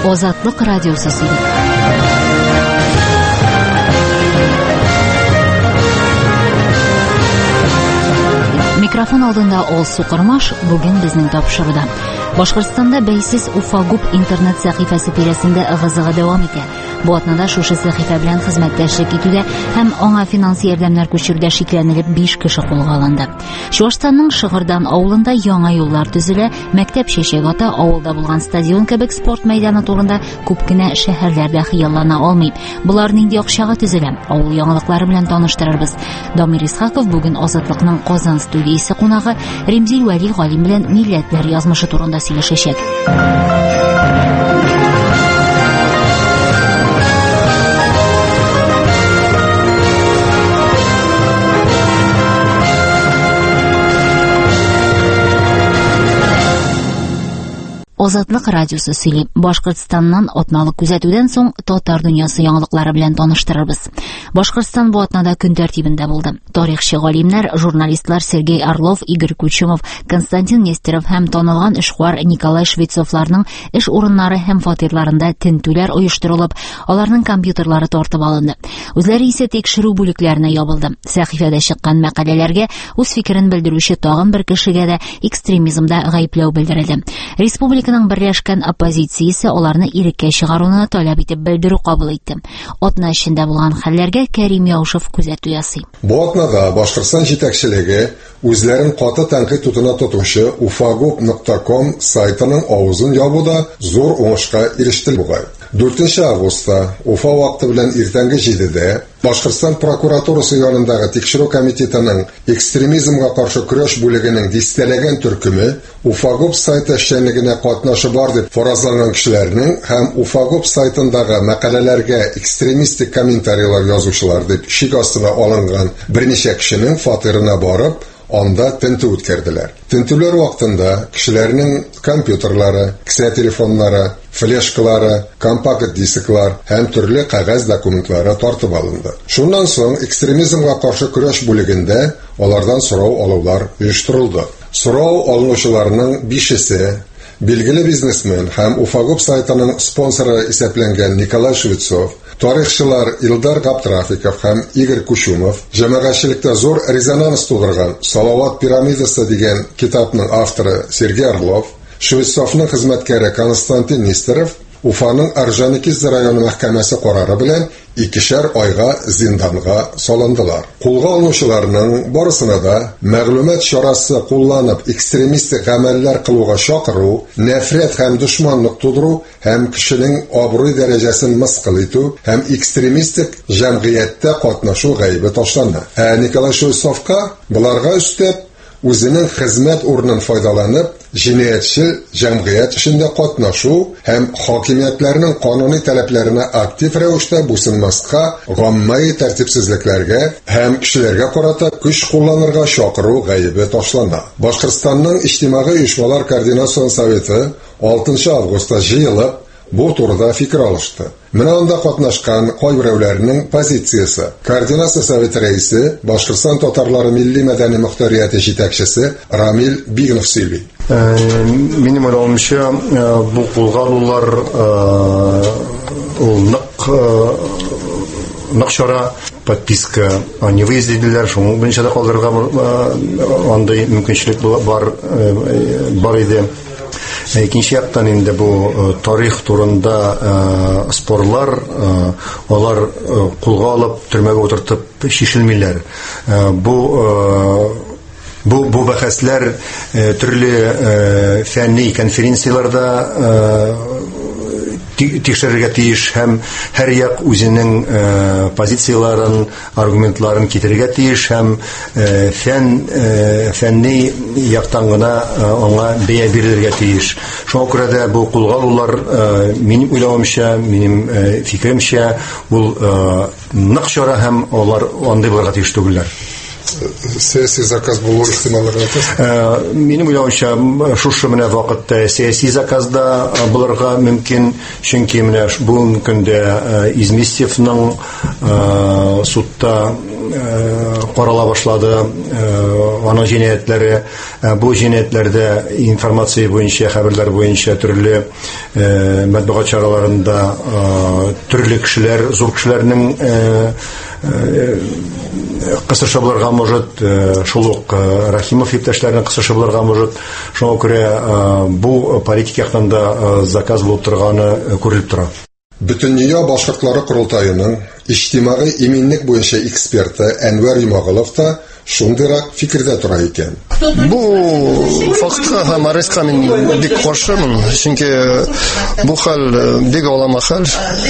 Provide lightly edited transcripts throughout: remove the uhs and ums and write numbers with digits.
Азатлык радиосы сөйли. Микрофон алдында Ол Сукырмаш бүген безнең тапшыруда. Башкортстанда бәйсез Уфагуб интернет сәхифәсе тирәсендә ыгы-зыгы дәвам итә. Бу атнада шушы сәхифә белән хезмәттәшлек итүдә һәм аңа финанс ярдәмнәр күчерүдә шикләнелеп 5 кеше кулга алынды. Чуашстанның Шыгырдан авылында яңа юллар төзелә, мәктәп чәчәк ата, авылда булган стадион кебек спорт мәйданы турында күп кенә шәһәрләрдә хыяллана алмый. Булар нинди акчага төзелә? Авыл яңалыклары белән таныштырырбыз. Дамир Исхаков бүген Азатлыкның Казан студиясе кунагы Римзил Вәли галим белән милләтләр язмышы турында сөйләшәчәк. Азатлык радиосы сөйли. Башкортстаннан атналык күзәтүдән соң татар дөньясы яңалыклары белән таныштырырбыз. Башкортстан бу атнада көн тәртибендә булды. Тарихчы галимнәр, журналистлар Сергей Орлов, Игорь Кучумов, Константин Нестеров һәм танылган эшкуар Николай Швецовларның эш урыннары һәм фатирларында тентүләр оештырылып, аларның компьютерлары тартып алынды. Үзләре исә тикшерү бүлекләренә ябылды. Сәхифәдә чыккан мәкаләләргә үз фикерен белдерүче тагын бер кешегә дә экстремизмда гаепләү белдерелде. Республиканың берләшкән оппозициясе аларны иреккә чыгаруны таләп итеп белдерү кабул итте. Атна эчендә булган хәлләргә Кәрим Яушев күзәтү ясый. Бу атнада Башкортстан җитәкчелеге үзләрен каты тәнкыйть тотына тотучы ufagub.com сайтының авызын ябуда зур уңышка иреште бугай. 4 августта Уфа вакыты белән иртәнге 7дә Башкортстан прокуратурасы янындагы тикшерү комитетының экстремизмга каршы көрәш бүлегенең дистәләгән төркеме Уфагуб сайты эшчәнлегенә катнашы бар дип фаразланган кешеләрнең һәм Уфагуб сайтындагы мәкаләләргә экстремистик комментарийлар язучылар дип шик астына алынган берничә кешенең фатирына барып, анда тентү үткәрделәр. Тентүләр вакытында кешеләрнең компьютерлары, кесә телефоннары, флешкалары, компакт дисклар һәм төрле кәгазь документлары тартып алынды. Шуннан соң экстремизмга каршы көрәш бүлегендә алардан сорау алулар оештырылды. Сорау алучыларның 5-се билгеле бизнесмен һәм Уфагуб сайтының спонсоры исәпләнгән Николай Швецов, тарихчылар Илдар Габдрафиков һәм Игорь Кучумов, җәмәгатьчелектә зур резонанс тудырган Салават пирамидасы дигән китапның авторы Сергей Орлов, Швецовның хезмәткәре Константин Нестеров Уфаның Аржаникис районы мәхкәмәсе карары белән 2 айга зинданга салындылар. Кулга алучыларның барысына да мәгълүмат чарасы кулланып экстремистик гамәлләр кылуга чакыру, нәфрәт һәм дошманлык тудыру һәм кешенең абруй дәрәҗәсен мыскыл итү һәм экстремистик җәмгыятьтә катнашу гаебе ташланды. Николай Швецовка буларга өстәп үзенең хезмәт урынын файдаланып, җинаятьчел җәмгыять эшендә катнашу һәм хакимиятләрнең кануни таләпләренә актив рәвештә буйсынмаска, гаммаи тәртипсезлекләргә һәм кешеләргә карата көч кулланырга чакыру гаебе ташлана. Башкортстанның иҗтимагый оешмалар координация советы 6 августта җыелып, бу турыда фикер алышты. Менә анда катнашкан кайберәүләрнең позициясе. Координация советы рәисе, Башкортстан татарлары милли мәдәни мөхтәрияте җитәкчесе Рамил Бигнов сөйли. Минем уйлавымча, бу кулга алулар нык чара, подписка, не выездиләр, шуның белән дә калдырырга андай мөмкинчелек бар иде. Икенче яктан инде бу тарих турында спорлар, алар кулга алып төрмәгә утыртып шишелмиләр. Бу бәхәсләр төрле фәнни конференцияларда тикшерергә тиеш һәм һәр як үзенең позицияларын, аргументларын китерергә тиеш һәм фәнни яктан гына аңа бәя бирергә тиеш. Шуңа күрә дә бу кулга алулар минем уйлавымча, минем фикеремчә, ул нык чара һәм алар андый булырга тиеш түгелләр. Сәяси заказ булу ихтималлары артта? Минем уйлавымча, шушы менә вакытта сәяси заказда булырга мөмкин, чөнки менә бүгенге көндә Изместьевның судта карала башлады. аның җинаятләре, бу җинаятләрдә информация буенча, хәбәрләр буенча төрле матбугат чараларында төрле кешеләр, зур кешеләрнең кысыша булырга может, шул ук Рахимов иптәшләрнең кысыша булырга может. Шуңа күрә бу политик яктан да заказ булып торганы күрелеп тора. Бөтендөнья башкортлары курултайының иҗтимагый иминлек буенча эксперты Әнвәр Юмагылов та шундыйрак фикердә тора икән. Бу фактка һәм арызга мин бик каршымын, чөнки бу хәл бик алама хәл.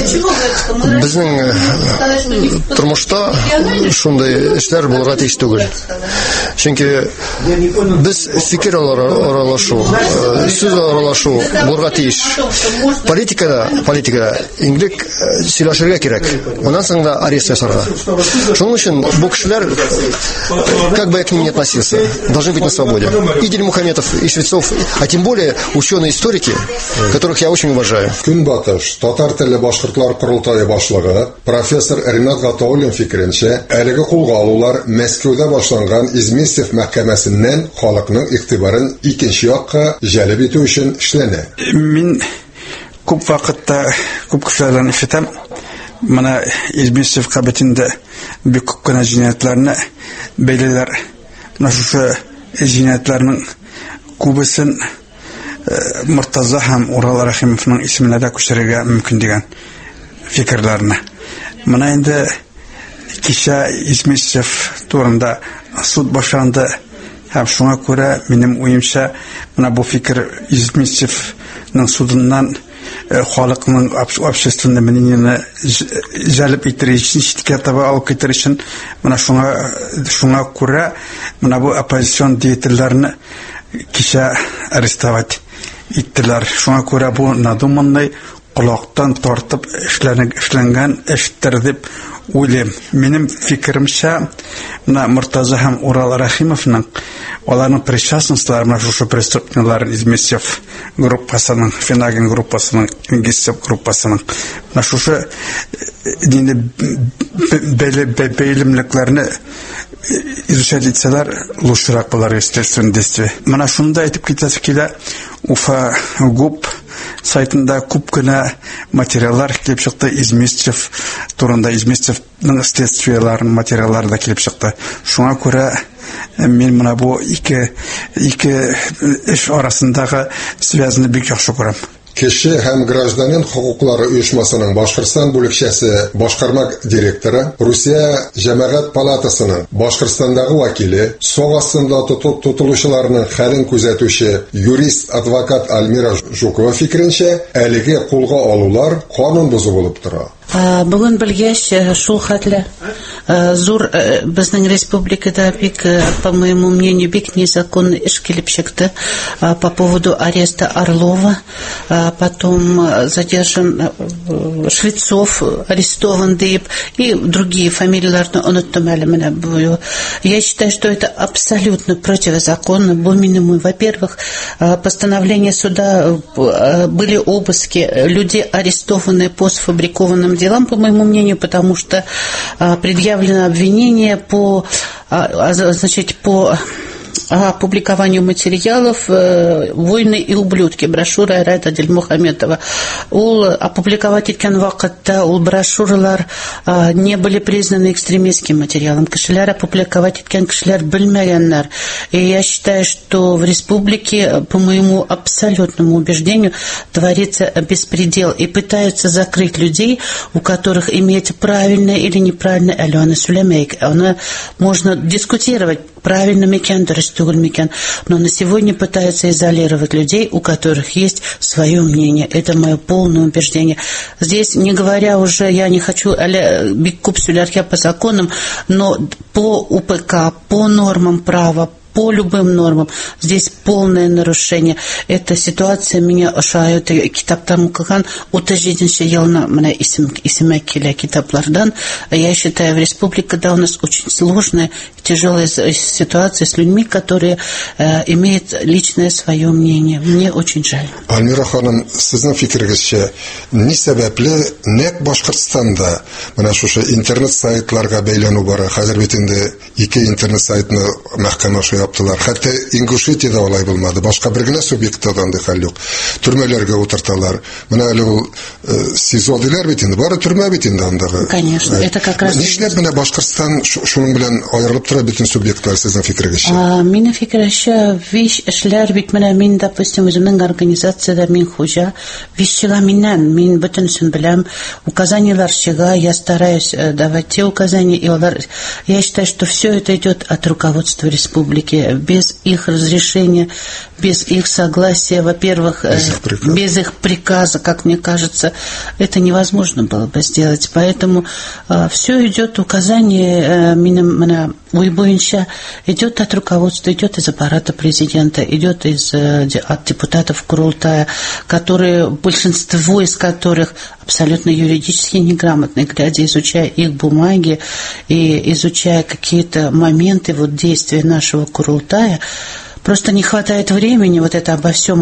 Безнең тормышта шундый эшләр булырга тиеш түгел. Чөнки без фикер аралашу, сүз аралашу булырга тиеш. Политикада инглек сөйләшергә кирәк. Онан соң да арест ясарга. Шуның өчен бу кешеләр, как бы я к ним ни относился, должны быть на свободе. И Дильмухаметов, и Швецов, а тем более ученые-историки, которых я очень уважаю. Көнбатыш татар телле башкортлар курултайы башлыгы профессор Ринат Гатауллин фикеренчә, әлеге кулга алулар Мәскәүдә башланган Изместьев мәхкәмәсеннән халыкның игътибарын икенче якка җәлеп итү өчен эшләнә. Мин күп вакытта күп кешеләрдән ишетәм, моны Изместьев кабинетында бик күп кенә җинаятларны бәйләләр. Менә шушы җинаятларның күбесен Муртаза һәм Урал Рахимовның исеменә дә күчерергә мөмкин дигән фикерләрне. Менә инде кичә Изместьев турында суд башланды һәм шуңа күрә минем уемча менә бу фикер Изместьевның судыннан халыкның общественный мнениене җәлеп итер өчен, читкә таба алып китер өчен, менә шуңа күрә менә бу оппозицион деятельләрне кичә арестовать иттеләр. Шуңа күрә бу надуманный колактан тартып эшләнгән эштер дип уйлыйм. Минем фикеремчә, менә Муртаза һәм Урал Рахимовның аларның причастностьлары менә шушы преступниклар Изместьев группасының, Фенагин группасының, Гестеп группасының менә шушы бәйлемлекләрне изучать итсәләр, лучшырак булар естественно действие. Менә шунда әйтеп китәсе килә, Уфа ГУП сайтында күп кенә материаллар килеп чыкты Изместьев турында, Изместьевның следствиеларын материаллары да килеп чыкты. Шуңа күрә мин менә бу ике эш арасындагы связьны бик яхшы күрәм. Кеше һәм гражданин хукуклары оешмасының Башкортстан бүлекчәсе башкарма директоры, Русия җәмәгать палатасының Башкортстандагы вәкиле, сог астында тотылучыларның хәлен күзәтүче юрист-адвокат Альмира Жукова фикеренчә, әлеге кулга алулар канун бозу булып тора. Бүген белгәч, шул хәтле зур безнең республикада бик, по моему мнению, бик незаконный эш килеп чыкты по поводу ареста Орлова, потом задержан Швецов, арестован дип, и другие фамилияларны оныттым әле менә бу. Я считаю, что это абсолютно противозаконно. Бу минимум, во-первых, постановление суда, были обыски, люди арестованы по сфабрикованным делам, по моему мнению, потому что предъявлено обвинение по опубликованию материалов «Войны и ублюдки», брошюра Айрата Дильмухаметова. Ул опубликовать иткән вакытта ул брошюралар не были признаны экстремистским материалом. Кешеләр опубликовать иткән кешеләр белмәгәннәр. И я считаю, что в республике, по моему абсолютному убеждению, творится беспредел. И пытаются закрыть людей, у которых имеется правильное или неправильное Алена Сулеймейк. Она можно дискутировать, правильно микән, дөрес түгел микән, но на сегодня пытаются изолировать людей, у которых есть свое мнение. Это мое полное убеждение. Здесь, не говоря уже, я не хочу бик күп сөйләргә по законам, но по УПК, по нормам права, по любым нормам. Здесь полное нарушение. Эта ситуация меня ошает. Китаптан укыган 37 елна менә исемә килә китаплардан. Я считаю, в республикада у нас очень сложная, тяжелая ситуация с людьми, которые имеют личное свое мнение. Мне очень жаль. Альмира ханым, сезнең фикерегезчә, ни сәбәпле нәкъ Башкортстанда менә шушы интернет сайтларга бәйләнү бара? Хәзер бит инде 2 интернет сайтны мәхкәмә таптылар. Хәтта Ингушетиядә алай булмады. Башка бер генә субъекттан да хәл юк. Төрмәләргә утырталар. Менә әле ул СИЗО диләр бит инде. Бары төрмә бит инде андагы. Конечно, это как раз... Нишләп менә Башкортстан шуның белән аерылып тора бөтен субъектлар сезнең фикергезчә? Минем фикерчә, виш эшләр бит менә мин, допустим, үземнең организациядә мин хуҗа, виш чыга миннән, мин бөтенсен беләм, указаниялар чыга, я стараюсь давать те указания, и я считаю, что все это идет от руководства республики, без их разрешения, без их согласия, во-первых, без их приказа, как мне кажется, это невозможно было бы сделать. Поэтому все идет, указание уй бойынша идет от руководства, идет из аппарата президента, идет от депутатов Курултая, которые, большинство из которых абсолютно юридически неграмотные, глядя, изучая их бумаги и изучая какие-то моменты действия нашего Курултая, просто не хватает времени вот это обо всем.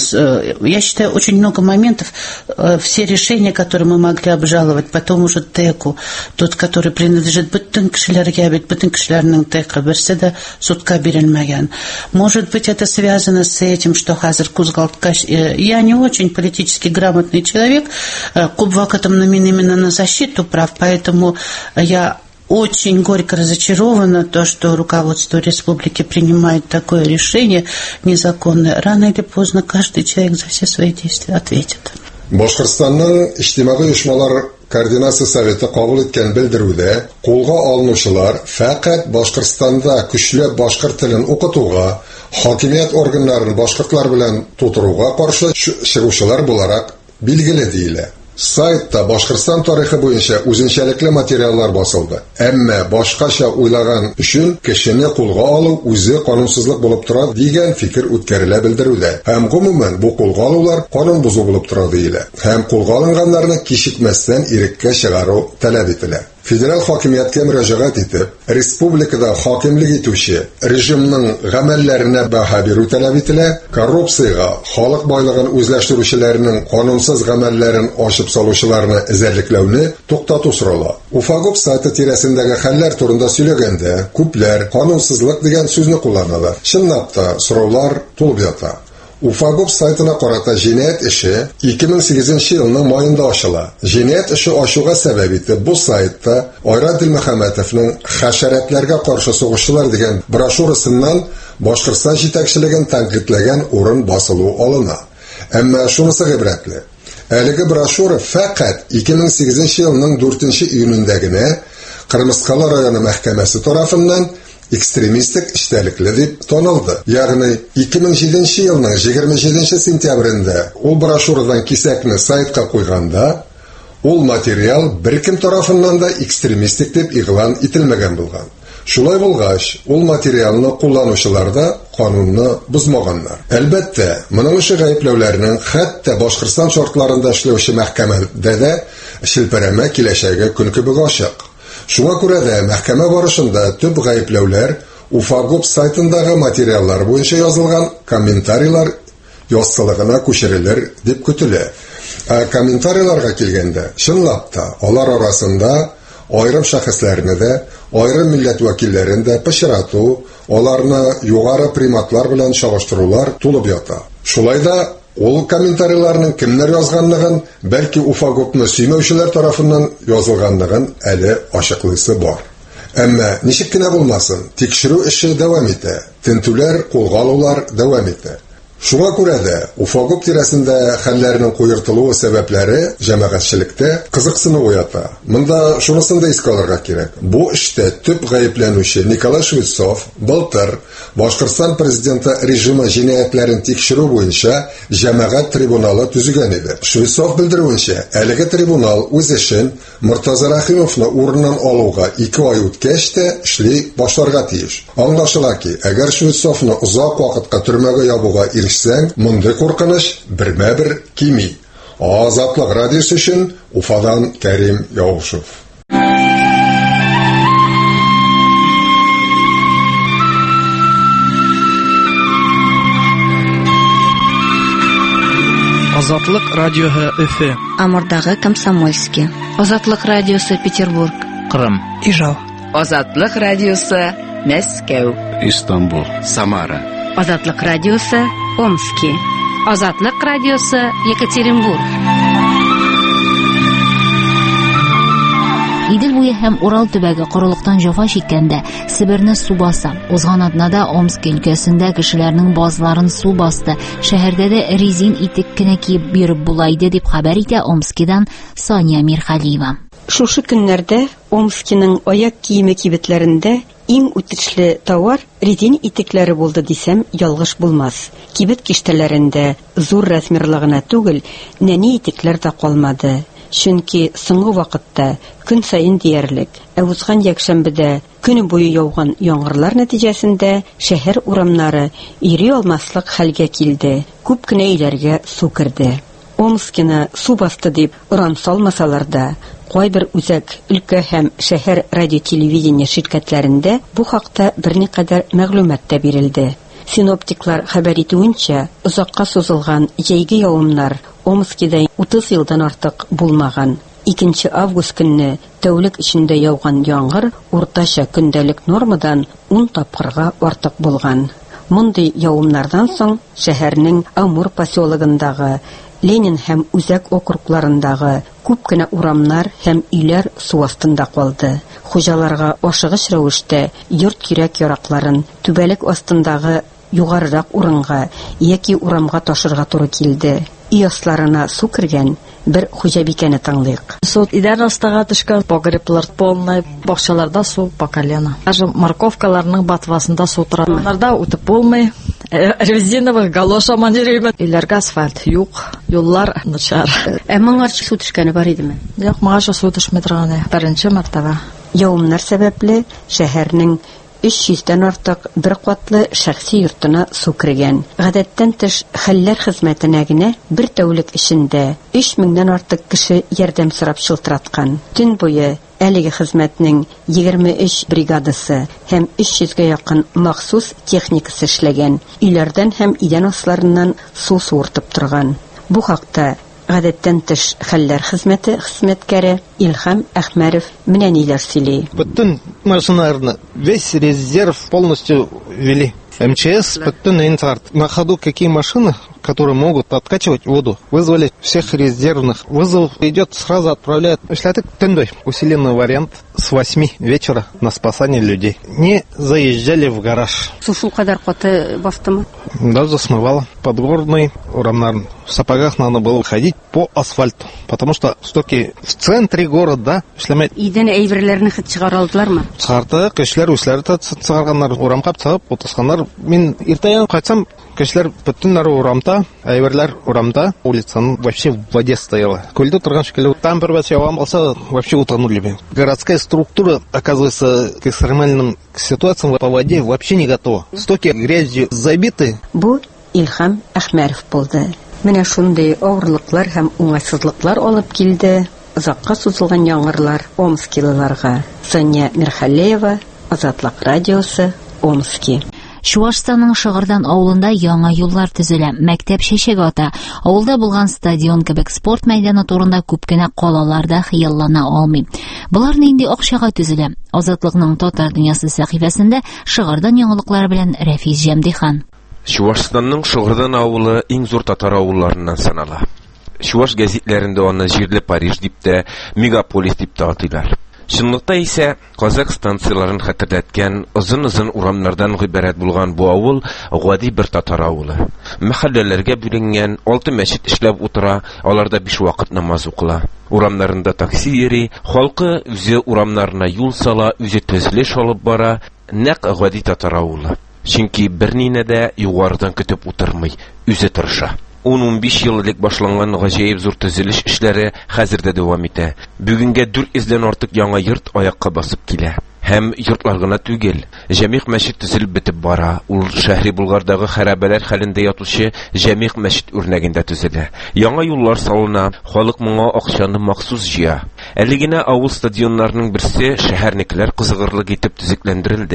Я считаю, очень много моментов, все решения, которые мы могли обжаловать, потом уже ТЭКу, тот, который принадлежит бүтін кешеләргә бит, бүтін кешеләрнең ТЭКы, берсе дә судка бирелмәгән. Может быть, это связано с этим, что хәзер кузгалткач. Я не очень политически грамотный человек, күп вакытым именно на защиту прав, поэтому я очень горько разочарована то, что руководство республики принимает такое решение незаконное. Рано или поздно каждый человек за все свои действия ответит. Башкортстанның иҗтимагый оешмалар координация советы кабул иткән белдерүдә, кулга алынучылар фақат Башкортстанда көчләп башкорт телен укытуга, хакимият органнарын башкортлар белән тутыруга каршы чыгучылар буларак билгеле диелә. Сайтта Башкортстан тарихы буенча үзенчәлекле материаллар басылды. Әмма башкача уйлаган өчен кешене кулга алу үзе канунсызлык булып тора дигән фикер үткәрелә белдерүдә. Һәм гомумән бу кулга алулар канун бузу булып тора диелә. Һәм кулга алынганнарны кичекмәстән иреккә чыгару таләп ителә. Федераль хакимияткә мөрәҗәгать итеп, республикада хакимлек итүче режимның гамәлләренә баһа бирү таләп ителә, коррупциягә, халык байлыгын үзләштерүчеләрнең канунсыз гамәлләрен ачып салучыларны эзәрлекләүне туктату сорала. Уфагоп сайты тирәсендәге хәлләр турында сөйләгәндә, күпләр канунсызлык дигән сүзне кулланалар. Чынлап та сораулар тулып ята. Уфагоп сайтына карата җинаять эше 2008 елның маенда ачыла. Җинаять эше ачуга сәбәп итеп бу сайтта Айрат Дилмөхәммәтовның «Хәшәрәтләргә каршы сугышчылар» дигән брошюрасыннан Башкортстан җитәкчелеген тәнкыйтьләгән урын басылу алына. Әмма шунысы гыйбрәтле. Әлеге брошюра фақат 2008 елның 4 июнендә генә Кырмыскалы районы мәхкәмәсе тарафыннан экстремистик эчтәлекле дип танылды. Ягъни 2007 елның 27 сентябрендә ул брошюрадан кисәкне сайтка куйганда, ул материал беркем тарафыннан да экстремистик дип игълан ителмәгән булган. Шулай булгач, ул материалны кулланучылар да канунны бузмаганнар. Әлбәттә, моның өчен гаепләүләрнең хәтта Башкортстан шартларында эшләүче мәхкәмәдә дә шелпәрәмә киләчәге көнкүбеге ачык. Шуңа күрә дә мәхкәмә барышында төп гаепләүләр Уфагоп сайтындагы материаллар буенча язылган комментарийлар яссылыгына күчерелер дип көтелә. Комментарийларга килгәндә, чынлап та алар арасында айрым шәхесләрне дә, айрым милләт вәкилләрен дә пычрату, аларны югары приматлар белән чагыштырулар тулып ята. Шулай да ул комментарийларның кемнәр язганлыгын, бәлки Уфагопны сөймәүчеләр тарафыннан язылганлыгын әле ачыклыйсы бар. Әмма ничек кенә булмасын, тикшерү эше дәвам итә, тентүләр, кулга алулар дәвам итә. Шуңа күрә дә Уфагоп тирәсендә хәлләрнең куертылуы сәбәпләре җәмәгатьчелектә кызыксыну уята. Монда шунысын да искә алырга кирәк. Бу эштә төп гаепләнүче Николай Швецов былтыр Башкортстан президенты режимы җинаятларын тикшерү буенча җәмәгать трибуналы төзегән иде. Швецов белдерүенчә, әлеге трибунал үз эшен Муртаза Рахимовны урыннан алуга 2 ай үткәч тә эшли башларга тиеш. Аңлашыла ки, әгәр Швецовны озак вакытка төрмәгә ябуга ирешсәң, мондый куркыныч бермә-бер кими. Азатлык радиосы өчен Уфадан Кәрим Яушев. Азатлык радиоһы Өфе. Амурдагы Комсомольский. Азатлык радиосы Петербург. Кырым. Ижау. Азатлык радиосы Мәскәү, Истанбул, Самара. Азатлык радиосы Омски, Азатлык радиосы Екатеринбург. Идел буе һәм Урал төбәге корылыктан җафа чиккәндә Себерне су баса. Узган атнада Омск өлкәсендә кешеләрнең базларын су басты. Шәһәрдә дә резин итек кенә киеп биреп була иде дип хәбәр итә Омскидан Сания Мирхалиева. Шушы көннәрдә Омскиның аяк киеме кибетләрендә иң үтешле товар резин итекләре булды дисәм ялгыш булмас. Кибет киштәләрендә зур размерлы гына түгел, нәни итекләр дә калмады. Чөнки соңгы вакытта көн сайын диярлек, узган якшәмбедә көне буе яуган яңгырлар нәтиҗәсендә шәһәр урамнары ири алмаслык хәлгә килде. Күп кенә өйләргә су керде. Омскины су басты дип уран салмасалар да, кайбер үзәк, өлкә һәм шәһәр радио-телевидение ширкәтләрендә бу хакта берникадәр мәгълүмат та бирелде. Синоптиклар хәбәр итүенчә, озакка сузылган җәйге явымнар Омскида 30 елдан артык булмаган. 2 август көнне тәүлек эчендә яуган яңгыр уртача көндәлек нормадан 10 тапкырга артык булган. Мондый явымнардан соң шәһәрнең Амур поселогындагы, Ленин һәм Үзәк округларындагы күп кенә урамнар һәм өйләр су астында калды. Хуҗаларга ашыгыч рәвештә йорт кирәк-яракларын түбәлек астындагы югарырак урынга яки урамга ташырга туры килде. Өй асларына су кергән бер хуҗабикәне таңлыйк. Суд идарәстәгә төшкән погреблар полный, бакчаларда су по колено. Даже морковкаларның батвасында су тора. Аларда үтеп булмый. Резиновых галошаман йөрим. Өйләргә асфальт юк, юллар начар. Моңарчы су төшкәне бар идеме? Юк, моңарчы су төшмәй торган. Беренче мәртәбә. Явымнар сәбәпле шәһәрнең 300-дән артык бер катлы шәхси йортына су кергән. Гадәттән тыш хәлләр хезмәтенә генә бер тәүлек эчендә 3000-дән артык кеше ярдәм сорап шылтыраткан. Төн буе әлеге хезмәтнең 23 бригадасы һәм 300-гә якын махсус техникасы эшләгән. Өйләрдән һәм идән асларыннан су суыртып торган. Бу хакта гадәттән тыш хәлләр хезмәте хезмәткәре Илхам Әхмәров менә ниләр сөйли. Бүтән машиналарны весь резерв полностью ввели. МЧС бүтән инцарт. На ходу какие машины, которые могут откачивать воду, вызвали всех резервных. Вызов идет, сразу отправляют. Эшләтек төндөй. Усиленный вариант с 8 вечера на спасание людей. Не заезжали в гараж. Сушул кадәр каты бастымы? Даже смывало. Подгорный урамнар. В сапогах надо было ходить по асфальту, потому что стоки в центре города эшләмәйт. Идән әйберләрне хит чыгара алдылармы? Чыгарды, кешеләр үзләре чыгарганнар, урамга чыгып утырганнар. Мин иртәгә кайтсам, кешеләр бөтенләре урамда, әйберләр урамда, улицаның вообще в воде стояла. Көлдә торган шикелле, там бер бәс явам булса, вообще утонули бы. Городская структура, оказывается, к экстремальным ситуациям по воде вообще не готова. Стоки грязью забиты. Бу Илхам Әхмәров булды. Менә шундый авырлыклар һәм уңайсызлыклар алып килде озакка сузылган яңгырлар омскилыларга. Сания Мирхалиева, Азатлык радиосы, Омски. Чувашстанның Шыгырдан авылында яңа юллар төзелә. Мәктәп чәчәк ата. Авылда булган стадион кебек спорт мәйданы турында күп кенә калаларда хыяллана алмый. Буларны инде акчага төзелә. Азатлыкның Татар дөньясы сәхифәсендә Шыгырдан яңалыклары белән Рәфис Җәмдихан. Чувашстанның Шыгырдан авылы иң зур татар авылларыннан санала. Чуваш гәзитләрендә аны җирле Париж дип тә, мегаполис дип тә атыйлар. Шунлыкта исә Казак станцияларын хәтерләткән озын-озын урамнардан гыйбарәт булган бу авыл гади бер татар авылы. Мәхәлләләргә бүленгән 6 мәчет эшләп утыра, аларда 5 вакыт намаз укыла. Урамнарында такси йөри, халкы үзе урамнарына юл сала, үзе төзелеш алып бара, нәкъ гади татар авылы. Чөнки бернине дә югарыдан көтеп утырмый, үзе тырыша. 10-15 ел элек башланган гаҗәеп зур төзелеш эшләре хәзердә дәвам итә. Бүгенгә 400-дән артык яңа йорт аякка басып килә. Һәм йортлар гына түгел, җәмигъ мәчет төзелеп бетеп бара. Ул шәһри Булгардагы хәрабәләр хәлендә ятучы җәмигъ мәчет үрнәгендә төзелә. Яңа юллар салына, халык моңа акчаны махсус җыя. Әле генә авыл стадионнарының берсе шәһәрнекеләр кызыгырлык итеп төзекләндерелде.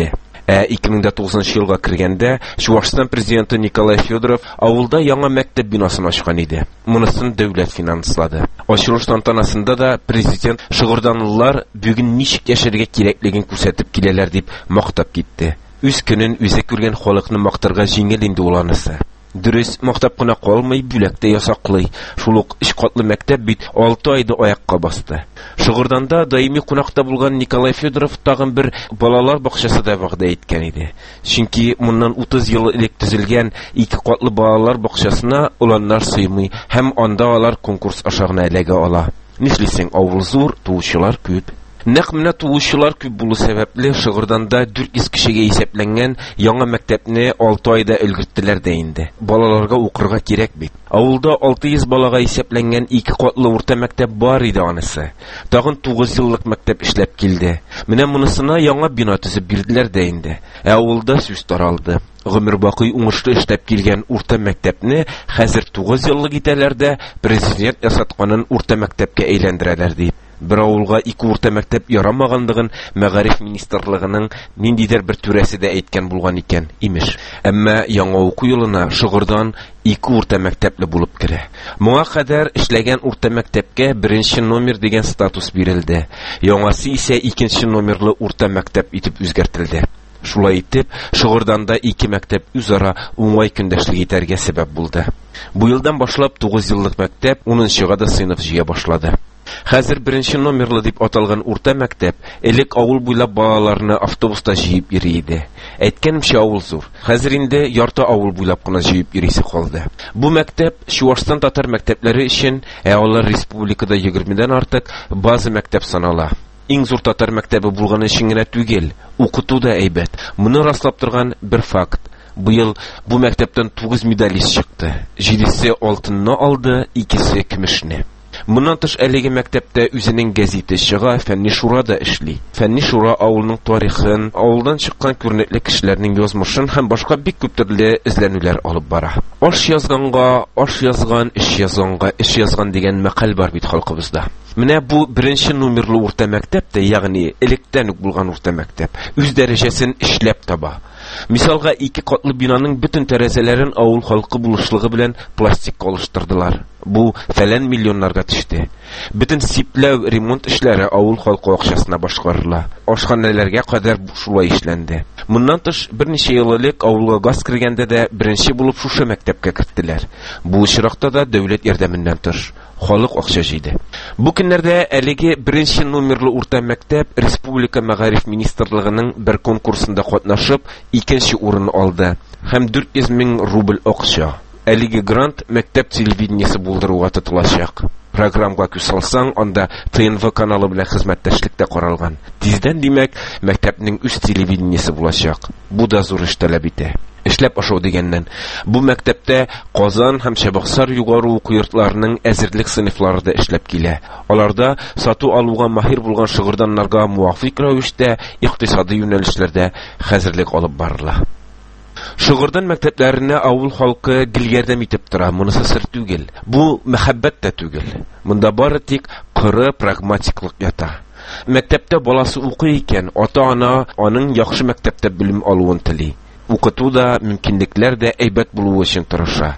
2009 елга кергәндә Чувашстан президенты Николай Федоров авылда яңа мәктәп бинасын ачкан иде. Монысын дәүләт финанслады. Ачылыш тантанасында да президент шыгырданлылар бүген ничек яшәргә кирәклеген күрсәтеп киләләр дип мактап китте. Үз көнен үзе күргән халыкны мактарга җиңел инде ул анысы. Дөрес, мактап кына калмый, бүләктә ясаклый. Шул ук 3 катлы мәктәп бит 6 айда аякка басты. Шыгырданда даими кунакта булган Николай Федоров тагын бер балалар бакчасы да вәгъдә иткән иде. Чөнки моннан 30 ел элек төзелгән 2 катлы балалар бакчасына уланнар сыймый һәм анда алар конкурс аша гына эләгә ала. Нишлисең, авыл зур, туучылар күп. Нәкъ менә туучылар күп булу сәбәпле Шыгырданда 400 кешегә исәпләнгән яңа мәктәпне 6 айда өлгерттеләр дә инде. Балаларга укырга кирәк бит. Авылда 600 балага исәпләнгән 2 катлы урта мәктәп бар иде анысы. Тагын 9 еллык мәктәп эшләп килде. Менә монысына яңа бина төзеп бирделәр дә инде. Авылда сүз таралды. Гомер бакый уңышлы эшләп килгән урта мәктәпне хәзер 9 еллык итәләр дә президент ясатканын урта мәктәпкә әйләндерәләр дип. Бер авылга 2 урта мәктәп ярамагандыгын Мәгариф министрлыгының ниндидер бер түрәсе дә әйткән булган икән, имеш. Әмма яңа уку елына Шыгырдан 2 урта мәктәпле булып керә. Моңа кадәр эшләгән урта мәктәпкә 1 номер дигән статус бирелде. Яңасы исә 2 номерлы урта мәктәп итеп үзгәртелде. Шулай итеп, Шыгырданда 2 мәктәп үзара уңай көндәшлек итәргә сәбәп булды. Бу елдан башлап 9 еллык мәктәп 10-га да сыйныф җыя башлады. Хәзер 1 номерлы дип аталган урта мәктәп элек авыл буйлап балаларны автобуста җыеп йөри иде. Әйткәнемчә, авыл зур. Хәзер инде ярты авыл буйлап кына җыеп йөрисе калды. Бу мәктәп Чувашстан татар мәктәпләре өчен, алар республикада 20-дән артык база мәктәп санала. Иң зур татар мәктәбе булганы өчен генә түгел, укыту да әйбәт. Моны раслап торган бер факт. Быел бу мәктәптән 9 медалист чыкты. 7-се алтынны алды, 2-се көмешне. Моннан тыш әлеге мәктәптә үзенең гәзите чыга, Фәнни шура да эшли. Фәнни шура авылның тарихын, авылдан чыккан күренекле кешеләрнең язмышын һәм башка бик күп төрле эзләнүләр алып бара. Аш язганга аш язган, эш язганга эш язган дигән мәкаль бар бит халкыбызда. Менә бу 1 номерлы урта мәктәптә, ягъни электән үк булган урта мәктәп, үз дәрәҗәсен эшләп таба. Мисалга 2 катлы бинаның бөтен тәрәзәләрен авыл халкы булышлыгы белән пластикка алыштырдылар. Бу фәлән миллионнарга төште. Бөтен сипләү, ремонт эшләре авыл халкы акчасына башкарыла. Ашханәләргә кадәр шулай эшләнде. Моннан тыш берничә ел элек авылга газ кергәндә дә беренче булып шушы мәктәпкә керттеләр. Бу очракта да дәүләт ярдәменнән тыш халык акча җыйды. Бу көннәрдә әлеге 1 номерлы урта мәктәп Республика Мәгариф министрлыгының бер конкурсында катнашып 2нче урын алды һәм 400 мең рубль акча. Әлеге грант мәктәп телевидениесе булдыруга тотылачак. Программага күз салсаң, анда ТНВ каналы белән хезмәттәшлектә каралган. Тиздән, димәк, мәктәпнең үз телевидениесе булачак. Бу да зур эш таләп итә. Эшләп ашау дигәннән, бу мәктәптә Казан һәм Чабаксар югары уку йортларының әзерлек сыйныфлары да эшләп килә. Аларда сату алуга маһир булган шыгырданнарга муафик рәвештә икътисади юнәлешләрдә хәзерлек алып барыла. Шыгырдан мәктәпләренә авыл халкы гел ярдәм итеп тора, монысы сер түгел. Бу мәхәббәт тә түгел. Монда бары тик кыры прагматиклык ята. Мәктәптә баласы укый икән, ата-ана аның яхшы мәктәптә белем алуын тели. Укыту да, мөмкинлекләр дә әйбәт булуы өчен тырыша.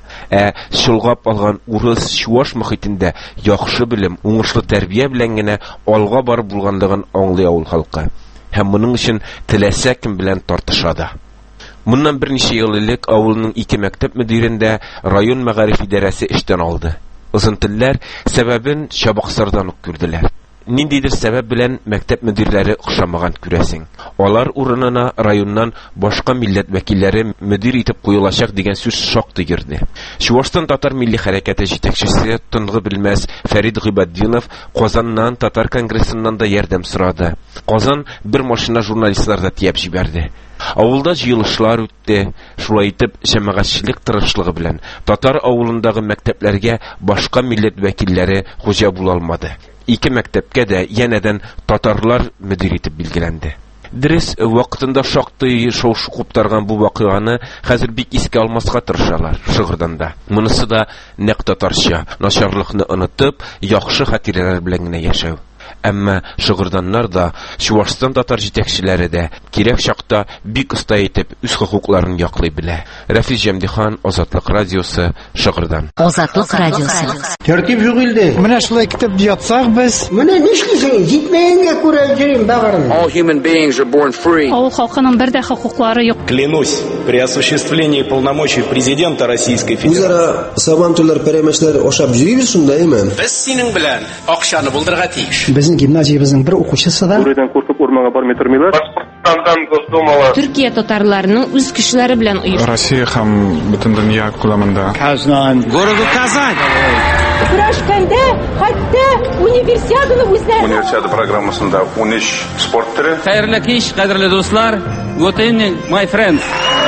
Шулгап алган урыс, чуаш мөхитендә яхшы белем, уңышлы тәрбия белән генә алга барып булганлыгын аңлый авыл халкы. Һәм моның өчен теләсә кем белән тартыша да. Моннан берничә ел элек авылның 2 мәктәп мөдирендә район мәгариф идарәсе эштән алды. Озын телләр сәбәбен Чабаксардан ук күрделәр. Ниндидер сәбәп белән мәктәп мөдирләре охшамаган күрәсең. Алар урынына районнан башка милләт вәкилләре мөдир итеп куелачак дигән сүз шактый йөрде. Чувашстан татар милли хәрәкәте җитәкчесе Тынгы белмәс Фәрид Гыйбаддинов Казаннан татар конгрессыннан да ярдәм сорады. Казан бер машина журналистларда тиеп җибәрде. Авылда җыелышлар үтте. Шулай итеп, җәмәгатьчелек тырышлыгы белән татар авылындагы мәктәпләргә башка милләт вәкилләре хуҗа була алмады. 2 мәктәпкә дә янәдән татарлар мөдир итеп билгеләнде. Дөрес, вакытында шактый шау-шу куптарган бу вакыйганы хәзер бик искә алмаска тырышалар Шыгырданда. Монысы да нәкъ татарча, начарлыкны онытып, яхшы хатирәләр белән генә яшәү. Әмма шыгырданнар да, Чувашстан татар җитәкчеләре дә кирәк чакта бик оста итеп үз хокукларын яклый белә. Рафис Җәмдихан, Азатлык радиосы, Шыгырдан. Азатлык радиосы. Тәртип юк инде. Менә шулай китеп ятсак без. Менә нишлисең? Җитмәгәнгә күрә җирем багырым. All human beings are born free. Авыл халкының бер дә хокуклары юк. Клянусь, при осуществлении полномочий президента Российской Федерации. Үзара сабантуйлар пәрәмәчләр ашап йөрибез шундаймы? Без синең белән акчаны булдырга тиеш. Безнең гимназиябезнең бер укучысы да. Бүредән куркып урманга бармый тормыйлар. Төркия татарларының үз кешеләре белән оештырылган. Россия һәм бөтен дөнья күләмендә. Казан, городу Казань. Көрәшкәндә хәтта универсиаданы үзләре. Универсиада программасында 13 спорт төре. Хәерле кич, кадерле дуслар. Good evening, my friends.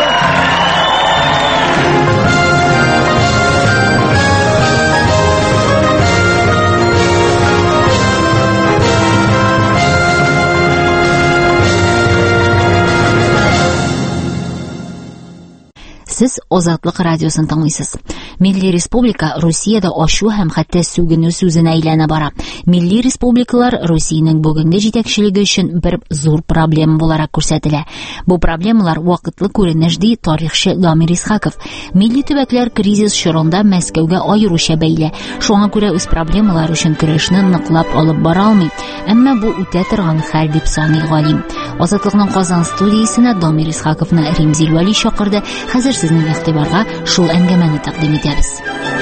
Сез Азатлык радиосын тыңлыйсыз. Милли республика Русиядә ачу һәм хәтта сүгенү сүзенә әйләнә бара. Милли республикалар Русиянең бүгенге җитәкчелеге өчен бер зур проблема буларак күрсәтелә. Бу проблемалар вакытлы күренеш ди тарихчы Дамир Исхаков. Милли төбәкләр кризис чорында Мәскәүгә аеруча бәйле. Шуңа күрә үз проблемалар өчен көрәшне ныклап алып бара алмый. Әмма бу үтә торган хәл дип саный галим. Азатлыкның Казан студиясенә Дамир Исхаковны Римзил Вали чакырды. Хәзер сезнең игътибарга шул әңгәмәне тәкъдим итәбез.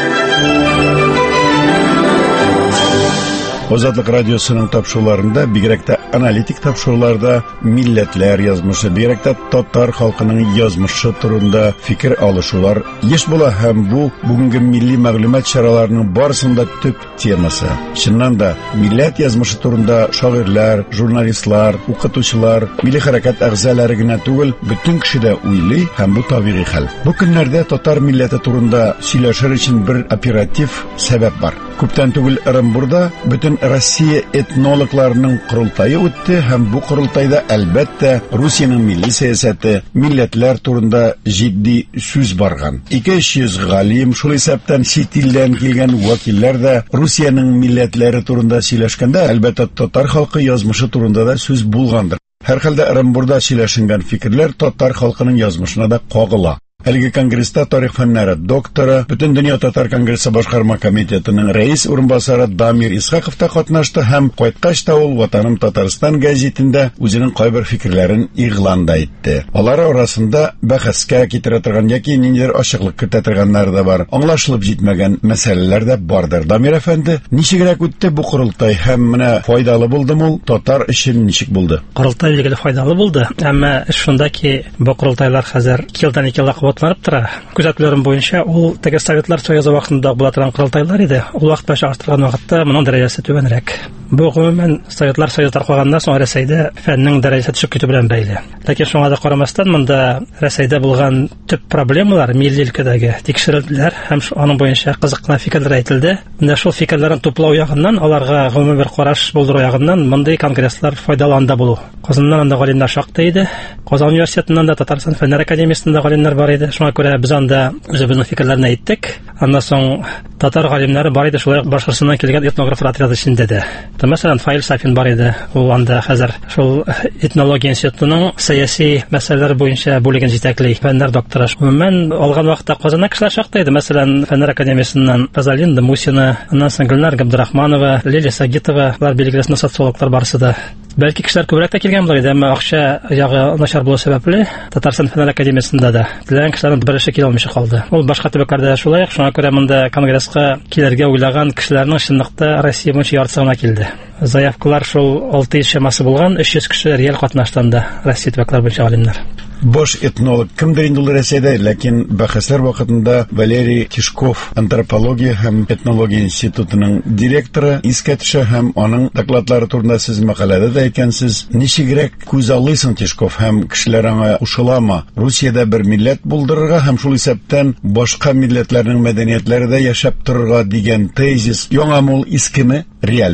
Азатлык радиосының тапшыруларында, бигрәк тә аналитик тапшыруларда милләтләр язмышы, бигрәк тә татар халкының язмышы турында фикер алышулар еш була һәм бу бүгенге милли мәгълүмат чараларының барысында төп темасы. Чыннан да милләт язмышы турында шагыйрьләр, журналистлар, укытучылар, милли хәрәкәт әгъзалары гына түгел, бөтен кеше дә уйлый һәм бу табигый хәл. Бу көннәрдә татар милләте турында сөйләшер өчен бер оператив сәбәп бар. Күптән түгел Оренбургда бөтен Россия этнологларының курултайы үтте һәм бу курултайда әлбәттә Русиянең милли сәясәте, милләтләр турында җитди сүз барган. 200 галим, шул исәптән чит илдән килгән вәкилләр дә Русиянең милләтләре турында сөйләшкәндә, әлбәттә татар халкы язмышы турында да сүз булгандыр. Һәрхәлдә Оренбургда сөйләшенгән фикерләр татар халкының язмышына да кагыла. Әлеге конгресста тарих фәннәре докторы, Бөтен дөнья татар конгрессы башкарма комитетының рәис урынбасары Дамир Исхаков та катнашты һәм кайткач та ул Ватаным Татарстан гәзитендә үзенең кайбер фикерләрен игълан да итте. Алар арасында бәхәскә китерә торган яки ниндидер ачыклык кертә торганнар да бар. Аңлашылып җитмәгән мәсьәләләр дә бардыр. Дамир әфәнде, ничегрәк үтте бу курултай һәм менә файдалы булдымы ул татар өчен ничек булды? Курултай билгеле файдалы булды, әмма шунда ки бу курултайлар хәзер 2 елдан 2 елга атланып тора. Күзәтүләрем буенча, ул теге Советлар Союзы вакытында була торган курултайлар иде. Ул вакытта чагыштырган вакытта моның дәрәҗәсе түбәнрәк. Бу гомумән Советлар Союзы таркаганнан соң Рәсәйдә фәннең дәрәҗәсе төшеп китү белән бәйле. Ләкин шуңа да карамастан, монда Рәсәйдә булган төп проблемалар милли өлкәдәге тикшерелделәр һәм аның буенча кызык кына фикерләр әйтелде. Менә шул фикерләрне туплау ягыннан, аларга гомумән бер караш булдыру ягыннан мондай конгресслар файдаланда булу. Казаннан анда галимнәр шактый иде. Казан университетыннан да Татарстан фәннәр академиясында галимнәр бар иде. Шуңа күрә без анда үзебезнең фикерләрне әйттек. Аннан соң татар галимнәре бар иде, шулай Башкортстаннан килгән этнографлар отряды эчендә дә. Мәсәлән, Фаил Сафин бар иде. Ул анда хәзер шул этнология институтының сәяси мәсьәләләр буенча бүлеген җитәкли. Фәннәр докторы. Гомумән алган вакытта Казаннан кешеләр шактый иде. Мәсәлән, фәннәр академиясеннән Розалинда Мусина, аннан соң Гөлнар Габдрахманова, Лилия Сагитова, алар билгеле социологлар барысы да. Бәлки кешеләр күбрәк тә килгән булыр иде, әмма акча ягы начар булу сәбәпле Татарстан фәннәр академиясендә дә теләгән кешеләрнең берише килә алмыйча калды. Ул башка төбәкләрдә шулай, шуңа күрә монда конгресска килергә уйлаган кешеләрнең чынлыкта Россия буенча яртысы гына килде. Заявкалар шул 600 чамасы булган, 300 кеше реаль катнаштанда Россия төбәкләр буенча галимнәр. Бош этнолог кемдер инде ул Рәсәйдә, ләкин бәхәсләр вакытында Валерий Тишков, антропология һәм этнология институтының директоры, искә төшә һәм аның докладлары турында сез мәкаләдә дә әйткәнсез. Ничегрәк күз алыйсың, Тишков, һәм кешеләр аңа ушыламы? Русиядә бер милләт булдырырга һәм шул исәптән башка милләтләрнең мәдәниятләре дә яшәп торырга дигән тезис яңамы ул, искеме, реальме?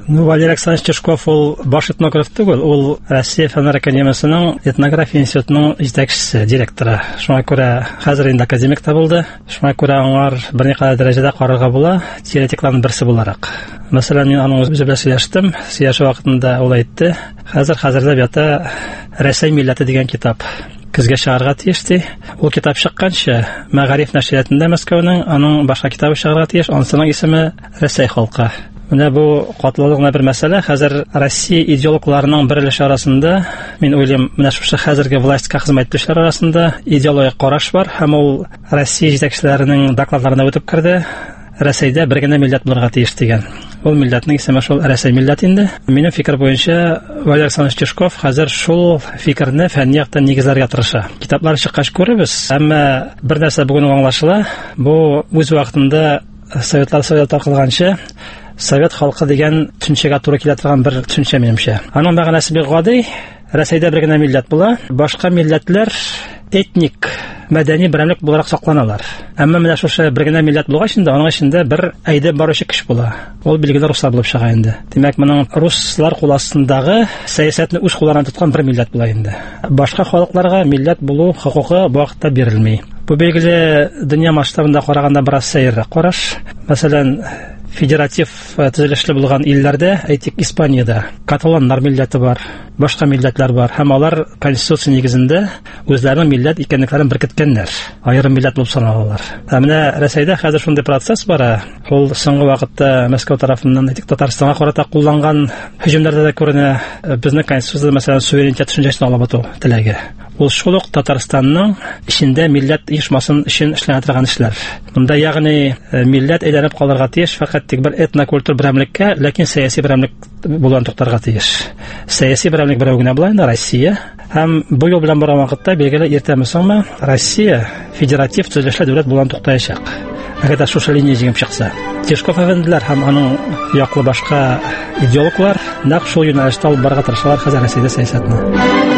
Валерий Александрович Чешков ул баш этнограф түгел, ул Россия фәннәр академиясының этнография институтының җитәкчесе, директоры. Шуңа күрә хәзер инде академик та булды. Шуңа күрә аңар берникадәр дәрәҗәдә карарга була, теоретикларның берсе буларак. Мәсәлән, мин аның үзе белән сөйләштем, сөйләшү вакытында ул әйтте, хәзерләп ята Рәсәй милләте дигән китап көзгә чыгарга тиеш ди. Ул китап чыкканчы, Мәгариф нәшриятында Мәскәүнең аның башка китабы чыгарга тиеш, анысының исеме Рәсәй халкы. Менә бу катлаулы гына бер мәсьәлә. Хәзер Россия идеологларының берелеше арасында, мин уйлыйм, менә шушы хәзерге властька хезмәт итүчеләр арасында идеологик караш бар, һәм ул Россия җитәкчеләренең докладларына үтеп керде. Рәсәйдә бер генә милләт булырга тиеш дигән. Ул милләтнең исеме шул Рәсәй милләт инде. Минем фикер буенча, Валерий Александрович Чешков хәзер шул фикерне фәнни яктан нигезләргә тырыша. Китаплар чыккач күребез, әмма бер нәрсә бүген аңлашыла, бу үз вакытында Советлар кылганчы Совет халкы дигән төшенчәгә туры килә торган бер төшенчә минемчә. Аның мәгънәсе бик гади. Рәсәйдә бер генә милләт була, башка милләтләр этник, мәдәни берәмлек буларак сакланалар. Әмма менә шушы бер генә милләт булгач инде, аның эчендә бер әйдәп баручы кеше була. Ул билгеле руслар булып чыга инде. Димәк, моның руслар кул астындагы сәясәтне үз кулларына тоткан бер милләт була инде. Башка халыкларга милләт булу хокукы бу вакытта бирелми. Бу билгеле дөнья масштабында караганда бераз сәеррәк караш. Мәсәлән, федератив төзелешле булган илләрдә, әйтик, Испаниядә каталоннар милләте бар, башка милләтләр бар, һәм алар конституция нигезендә үзләренең милләт икәнлекләрен беркеткәннәр, аерым милләт булып саналалар. Менә Рәсәйдә хәзер шундый процесс бара. Ул соңгы вакытта Мәскәү тарафыннан, әйтик, Татарстанга карата кулланган һөҗүмнәрдә дә күренә. Безнең конституциядә, мәсәлән, суверенитет төшенчәсен алып ату теләге. Ул шул ук Татарстанның эчендә милләт оешмасын өчен эшләнә торган эшләр. Монда ягъни милләт әйләнеп калырга тиеш, фақат тик бер этнокультур берәмлеккә, ләкин сәяси берәмлек булуын туктарга тиеш. Сәяси берәмлек берәү генә була инде, Россия. Һәм бу юл белән барган вакытта билгеле иртәме-соңмы Россия федератив төзелешле дәүләт булуын туктаячак. Әгәр шушы линия җиңеп чыкса. Чешков әфәнделәр һәм аның яклы башка идеологлар нәкъ шул юнәлештә алып барырга тырышалар хәзер Россиядә сәясәтне.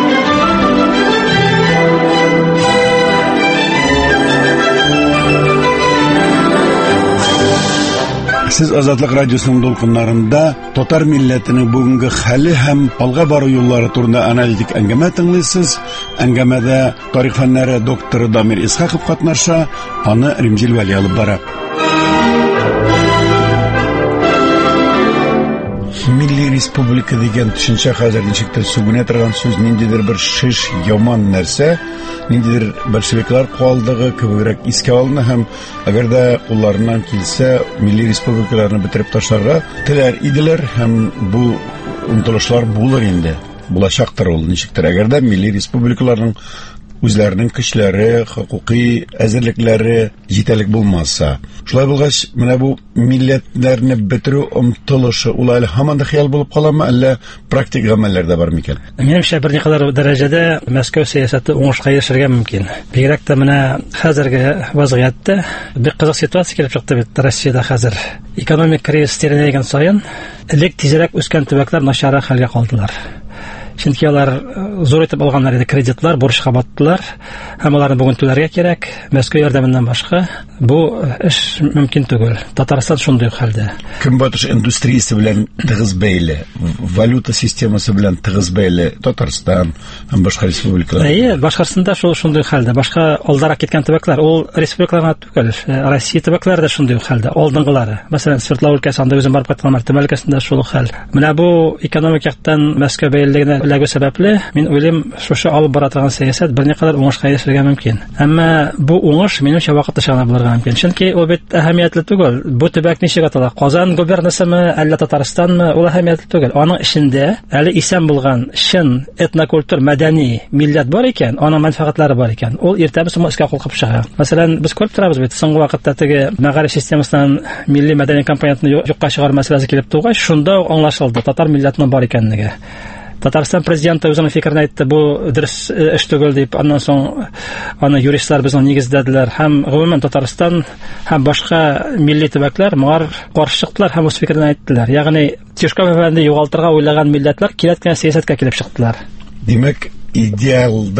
Сез Азатлык радиосының долкыннарында татар милләтенең бүгенге хәле һәм алга бару юллары турында аналитик әңгәмә тыңлыйсыз. Әңгәмәдә тарих фәннәре докторы Дамир Исхаков катнаша, аны Римзил Вәли алып бара. Милли республика дигән төшенчә хәзер ничектер сүгенә торган сүз, ниндидер бер шиш, яман нәрсә, ниндидер большевиклар куалдыгы кебегрәк искә алына һәм әгәр дә улларыннан килсә, милли республикаларны бетереп ташларга теләр иделәр һәм бу омтылышлар булыр инде. Булачактыр ул ничектер. Әгәр дә милли республикаларның үзләренең көчләре, хокукый әзерлекләре җитәрлек булмаса. Шулай булгач, менә бу милләтләрне бетерү омтылышы ул әле һаман да хыял булып каламы, әллә практик гамәлләрдә бар микән? Минемчә, берникадәр дәрәҗәдә Мәскәү сәясәте уңышка ирешергә мөмкин. Бигрәк тә менә хәзерге вазгыятьтә бик кызык ситуация килеп чыкты бит Россиядә хәзер. Экономик кризис тирәнәйгән саен, элек тизрәк үскән төбәкләр начаррак хәлгә калдылар. Чөнки алар зур итеп алганнар иде кредитлар, бурычка баттылар, һәм аларны бүген түләргә кирәк. Мәскәү ярдәменнән башка бу эш мөмкин түгел. Татарстан шундый хәлдә. Көнбатыш индустриясе белән тыгыз бәйле, валюта системасы белән тыгыз бәйле Татарстан һәм башка республикалар. Башкортстанда шундый хәлдә. Башка алдарак киткән төбәкләр, ул республикаларга түгел, Россия төбәкләре дә шундый хәлдә, алдынгылары. Мәсәлән, Свердловск өлкәсендә үзем барып кайтканнар, Төмән өлкәсендә шул хәл. Менә бу экономик яктан Мәскәү бәйлелегенә ләгү сәбәпле, мин уйлыйм, шушы алып бара торган сәясәт берникадәр уңышка ирешергә мөмкин. Әмма бу уңыш минемчә вакыт ишарә булырга мөмкин. Чөнки ул бит әһәмиятле түгел. Бу төбәк ничек атала? Казан губернасымы, әллә Татарстанмы? Ул әһәмиятле түгел. Аның эчендә әле исән булган шин этнокультур, мәдәни милләт бар икән, аның мәнфәгатьләре бар икән. Ул иртәме-соңмы искә калкып чыга. Мәсәлән, без күреп торабыз бит, соңгы вакытта теге мәгариф системасыннан милли мәдәни компонентны юкка чыгар мәсьәләсе килеп тугач, шунда аңлашылды татар милләтенең бар икәнлеге. Татарстан президенты үзенең фикерен әйтте, бу дөрес эш түгел дип, аннан соң аны юристлар безнең нигездәделәр һәм гомумән Татарстан һәм башка милли төбәкләр моңар каршы чыктылар һәм үз фикерен әйттеләр. Ягъни Чешков әфәнде югалтырга уйлаган милләтләр кирәк кенә сәясәткә килеп чыктылар. Димәк, идеалда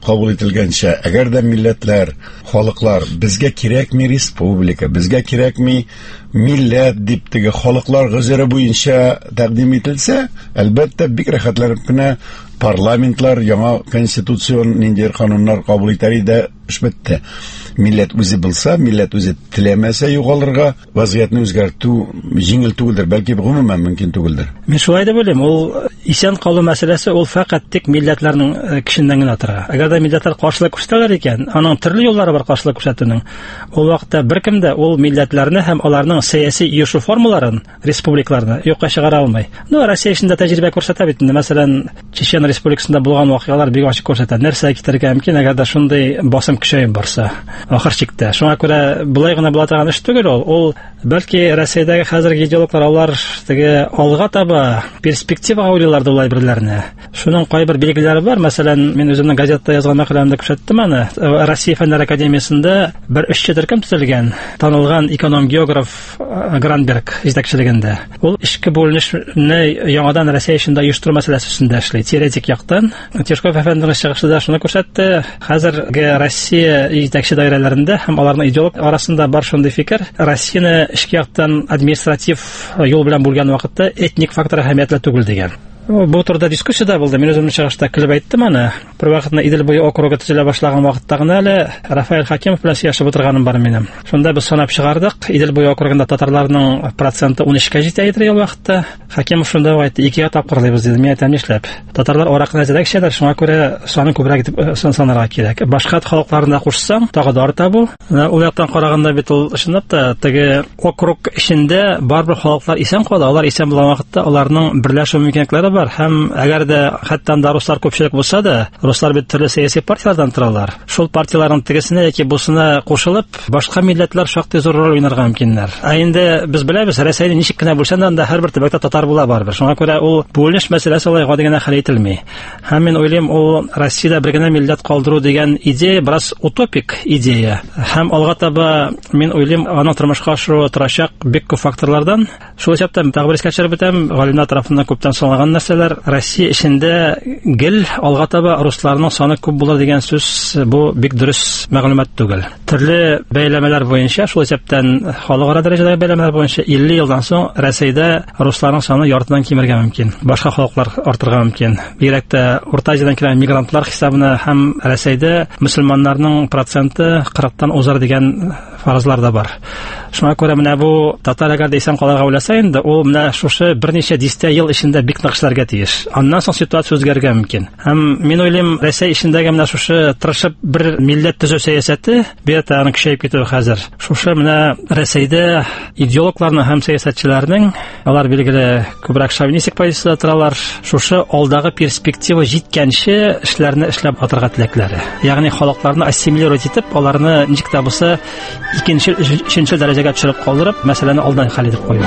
кабул ителгәнчә, әгәр дә милләтләр, халыклар безгә кирәкми республика, безгә кирәкми милләт дип теге халыклар гызыры буенча тәкъдим ителсә, әлбәттә бик рәхәтләнеп кенә парламентлар яңа конституцион ниндидер кануннар кабул итәр иде, эш бетте. Милләт үзе булса, милләт үзе теләмәсә югалырга, вазгыятны үзгәртү җиңел түгелдер, бәлки гомумән мөмкин түгелдер. Мен шулай дип уйлыйм, ул исән калу мәсьәләсе ул фақат тик милләтләрнең кешеннән генә тора. Әгәр дә милләтләр каршылык күрсәтәләр икән, аның төрле юллары бар каршылык күрсәтүнең. Ул вакытта беркем дә ул милләтләрне һәм аларның сәяси июшу формаларын, республикаларны юкка чыгара алмый. Россия эшендә тәҗрибә күрсәтә бит. Мәсәлән, Чечен республикасында булган вакыйгалар бик ачык күрсәтә. Нәрсә китәргә мөмкин, әгәр дә шундый басым көчәеп барса. Ахыр чиктә. Шуңа күрә булай гына була торган эш түгел ул. Ул бәлки Россиядәге хәзерге идеологлар алар теге алга таба перспективага уйлыйлар булай бирләрне. Шуның кайбер билгеләре бар. Мәсәлән, мин үземнең газетада язган мәкаләмдә күрсәттем аны. Россия фәннәр академиясендә бер эшче төркем төзелгән, танылган эконом-географ Гранберг җитәкчелегендә. Ул эшке бүленешне яңадан Россия эшендә оештыру мәсьәләсе өстендә эшли. Теоретик яктан. Тишков әфәнденең чыгышында шуны күрсәтте. Хәзерге Россия җитәкче даирәләрендә һәм аларның идеолог арасында бар шундый фикер. Россияны эшке яктан административ юл белән бүлгән вакытта этник фактор әһәмиятле түгел дигән. Бу турыда дискуссияда булды. Мин үземнең чыгышта килеп әйттем аны. Бер вакытны Идел буе округы төзелә башлаган вакытта гына әле Рафаэль Хакимов белән сөйләшеп утырганым бар минем. Шунда без санап чыгардык. Идел буе округында татарларның проценты 13-ка җитә иде ел вакытта. Хакимов шунда әйтте, 2 тапкырлыйбыз диде. Мин әйтәм, нишләп? Татарлар аракны әзрәк эчәләр, шуңа күрә санын күбрәк дип санарга кирәк. Башка халыкларында кушсаң, тагы да арта бу. Ул яктан караганда бит ул чынлап та теге округ эчендә барбыр халыклар исән кала. Алар исән булган вакытта аларның берләшү мөмкинлекләре бар. Һәм әгәр дә хәтта анда руслар күпчелек булса да, руслар бит төрле сәяси партиялардан торалар. Шул партияларның тегесенә яки бусына кушылып, башка милләтләр шактый зур роль уйнарга мөмкиннәр. Инде без беләбез, Россиядә ничек кенә булсаң да һәрбер төбәктә татар була барбыр. Шуңа күрә ул бүленеш мәсьәләсе алай гади генә хәл ителми. Һәм мин уйлыйм, ул Россиядә бер генә милләт калдыру дигән идея бераз утопик идея. Һәм алга таба мин уйлыйм, аның тормышка ашыруы торачак бик күп факторлардан. Шул исәптән тагы бер искә бетәм, галимнәр тарафыннан күптән саналган нәрсәләр Россия эшендә гел алга таба русларның саны күп булыр дигән сүз бу бик дөрес мәгълүмат түгел. Төрле бәйләмәләр буенча, шул исәптән халыкара дәрәҗәдәге бәйләмәләр буенча 50 елдан соң Россиядә русларның саны яртыдан кимергә мөмкин. Башка халыклар артырга мөмкин. Бигрәк тә Урта Азиядан килгән мигрантлар хисабына һәм Россиядә мөселманнарның проценты 40-тан узар дигән фаразлар да бар. Шуңа күрә менә бу татар әгәр дә исән калырга уйласа инде, ул менә шушы берничә дистә ел эчендә бик нык эшләргә тиеш. Аннан соң ситуация үзгәргә мөмкин. Һәм мин уйлыйм, Россия эшендәге менә шушы тырышып бер милләт төзү сәясәте бит аны көчәйеп китү хәзер. Шушы менә Россиядә идеологларның һәм сәясәтчеләрнең, алар билгеле күбрәк шовинистик позициядә торалар. Шушы алдагы перспектива җиткәнче эшләрне эшләп атырга теләкләре. Ягъни халыкларны ассимилировать итеп, аларны ничек тә булса икенче, өченче дәрәҗәгә төшереп калдырып, мәсьәләне алдан хәл итеп кую.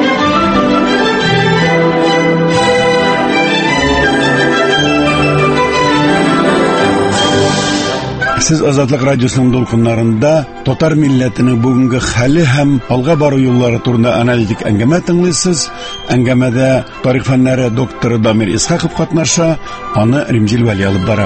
Сез Азатлык радиосының дулкыннарында татар милләтенең бүгенге хәле һәм алга бару юллары турында аналитик әңгәмә тыңлыйсыз. Әңгәмәдә тарих фәннәре докторы Дамир Исхаков катнаша, аны Римзил Вәли алып бара.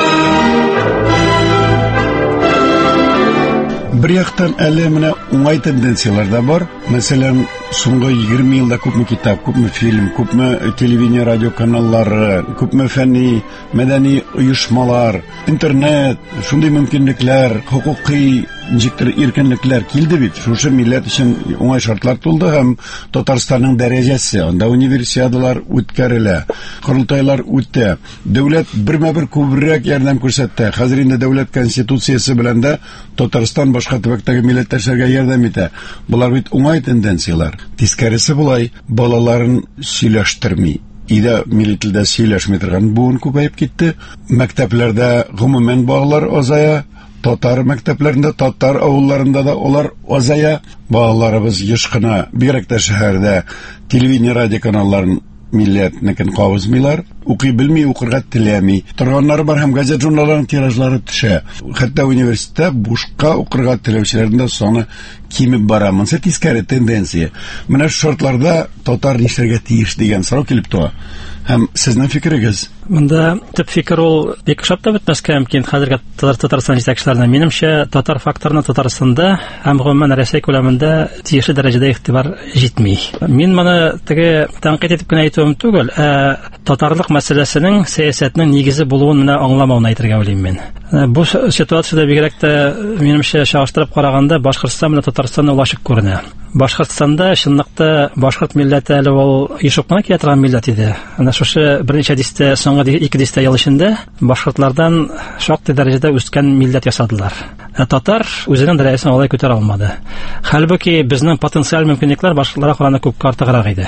Бер яктан әле менә уңай тенденциялар да бар. Мәсәлән, соңгы 20 елда күпме китап, күпме фильм, күпме телевидение, радио каналлары, күпме фәнни, мәдәни оешмалар, интернет, шундый мөмкинлекләр, хукукый ничектер иркенлекләр килде бит. Шушы милләт өчен уңай шартлар тулды һәм Татарстанның дәрәҗәсе, анда универсиадалар үткәрелә, корылтайлар үтә. Дәүләт бермә-бер күбрәк ярдәм күрсәтте. Хәзер инде дәүләт конституциясе белән дә Татарстан башка төбәктәге милләттәшләргә ярдәм итә. Булар бит уңай тенденциялар. Тискәресе булай, балаларын сөйләштерми. Иде милли телдә сөйләшми торган буын күбәеп китте. Мәктәпләрдә гомумән балалар азая. Татар мәктәпләрендә, татар авылларында да алар азая. Балаларыбыз еш кына, бигрәк тә шәһәрдә телевидение, радио каналларын милләтнекен кабызмыйлар, укый белми, укырга теләми. Торганнар бар һәм газет журналларның тиражлары төшә. Хәтта университетта бушка укырга теләүчеләрнең дә саны кимеп бара. Монсы тискәре тенденция. Менә шу шартларда татар нишләргә тиеш дигән сорау килеп туа. Һәм сезнең фикерегез? Монда төп фикер ул бик шәп тә бетмәскә мөмкин. Хәзерге Татарстан җитәкчеләренә минемчә татар факторына Татарстанда һәм гомумән Россия күләмендә тиешле дәрәҗәдә игътибар җитми. Мин моны теге тәнкыйть итеп кенә әйтүем түгел, татарлык мәсьәләсенең сәясәтнең нигезе булуын менә аңламауны әйтергә уйлыйм мин. Бу ситуациядә бигрәк тә минемчә чагыштырып караганда Башкортстан белән Татарстан ул ачык күренә. Башкортстанда чынлыкта башкорт милләте әле ул ишукмана килә торган милләт иде. Ана шушы берничә дистә, соңгы 2 дистә ел эчендә башкортлардан шактый дәрәҗәдә үскән милләт ясадылар. Татар үзенең дәрәҗәсен алай күтәрә алмады. Хәлбуки безнең потенциаль мөмкинлекләр башкаларга караганда күп артыграк иде.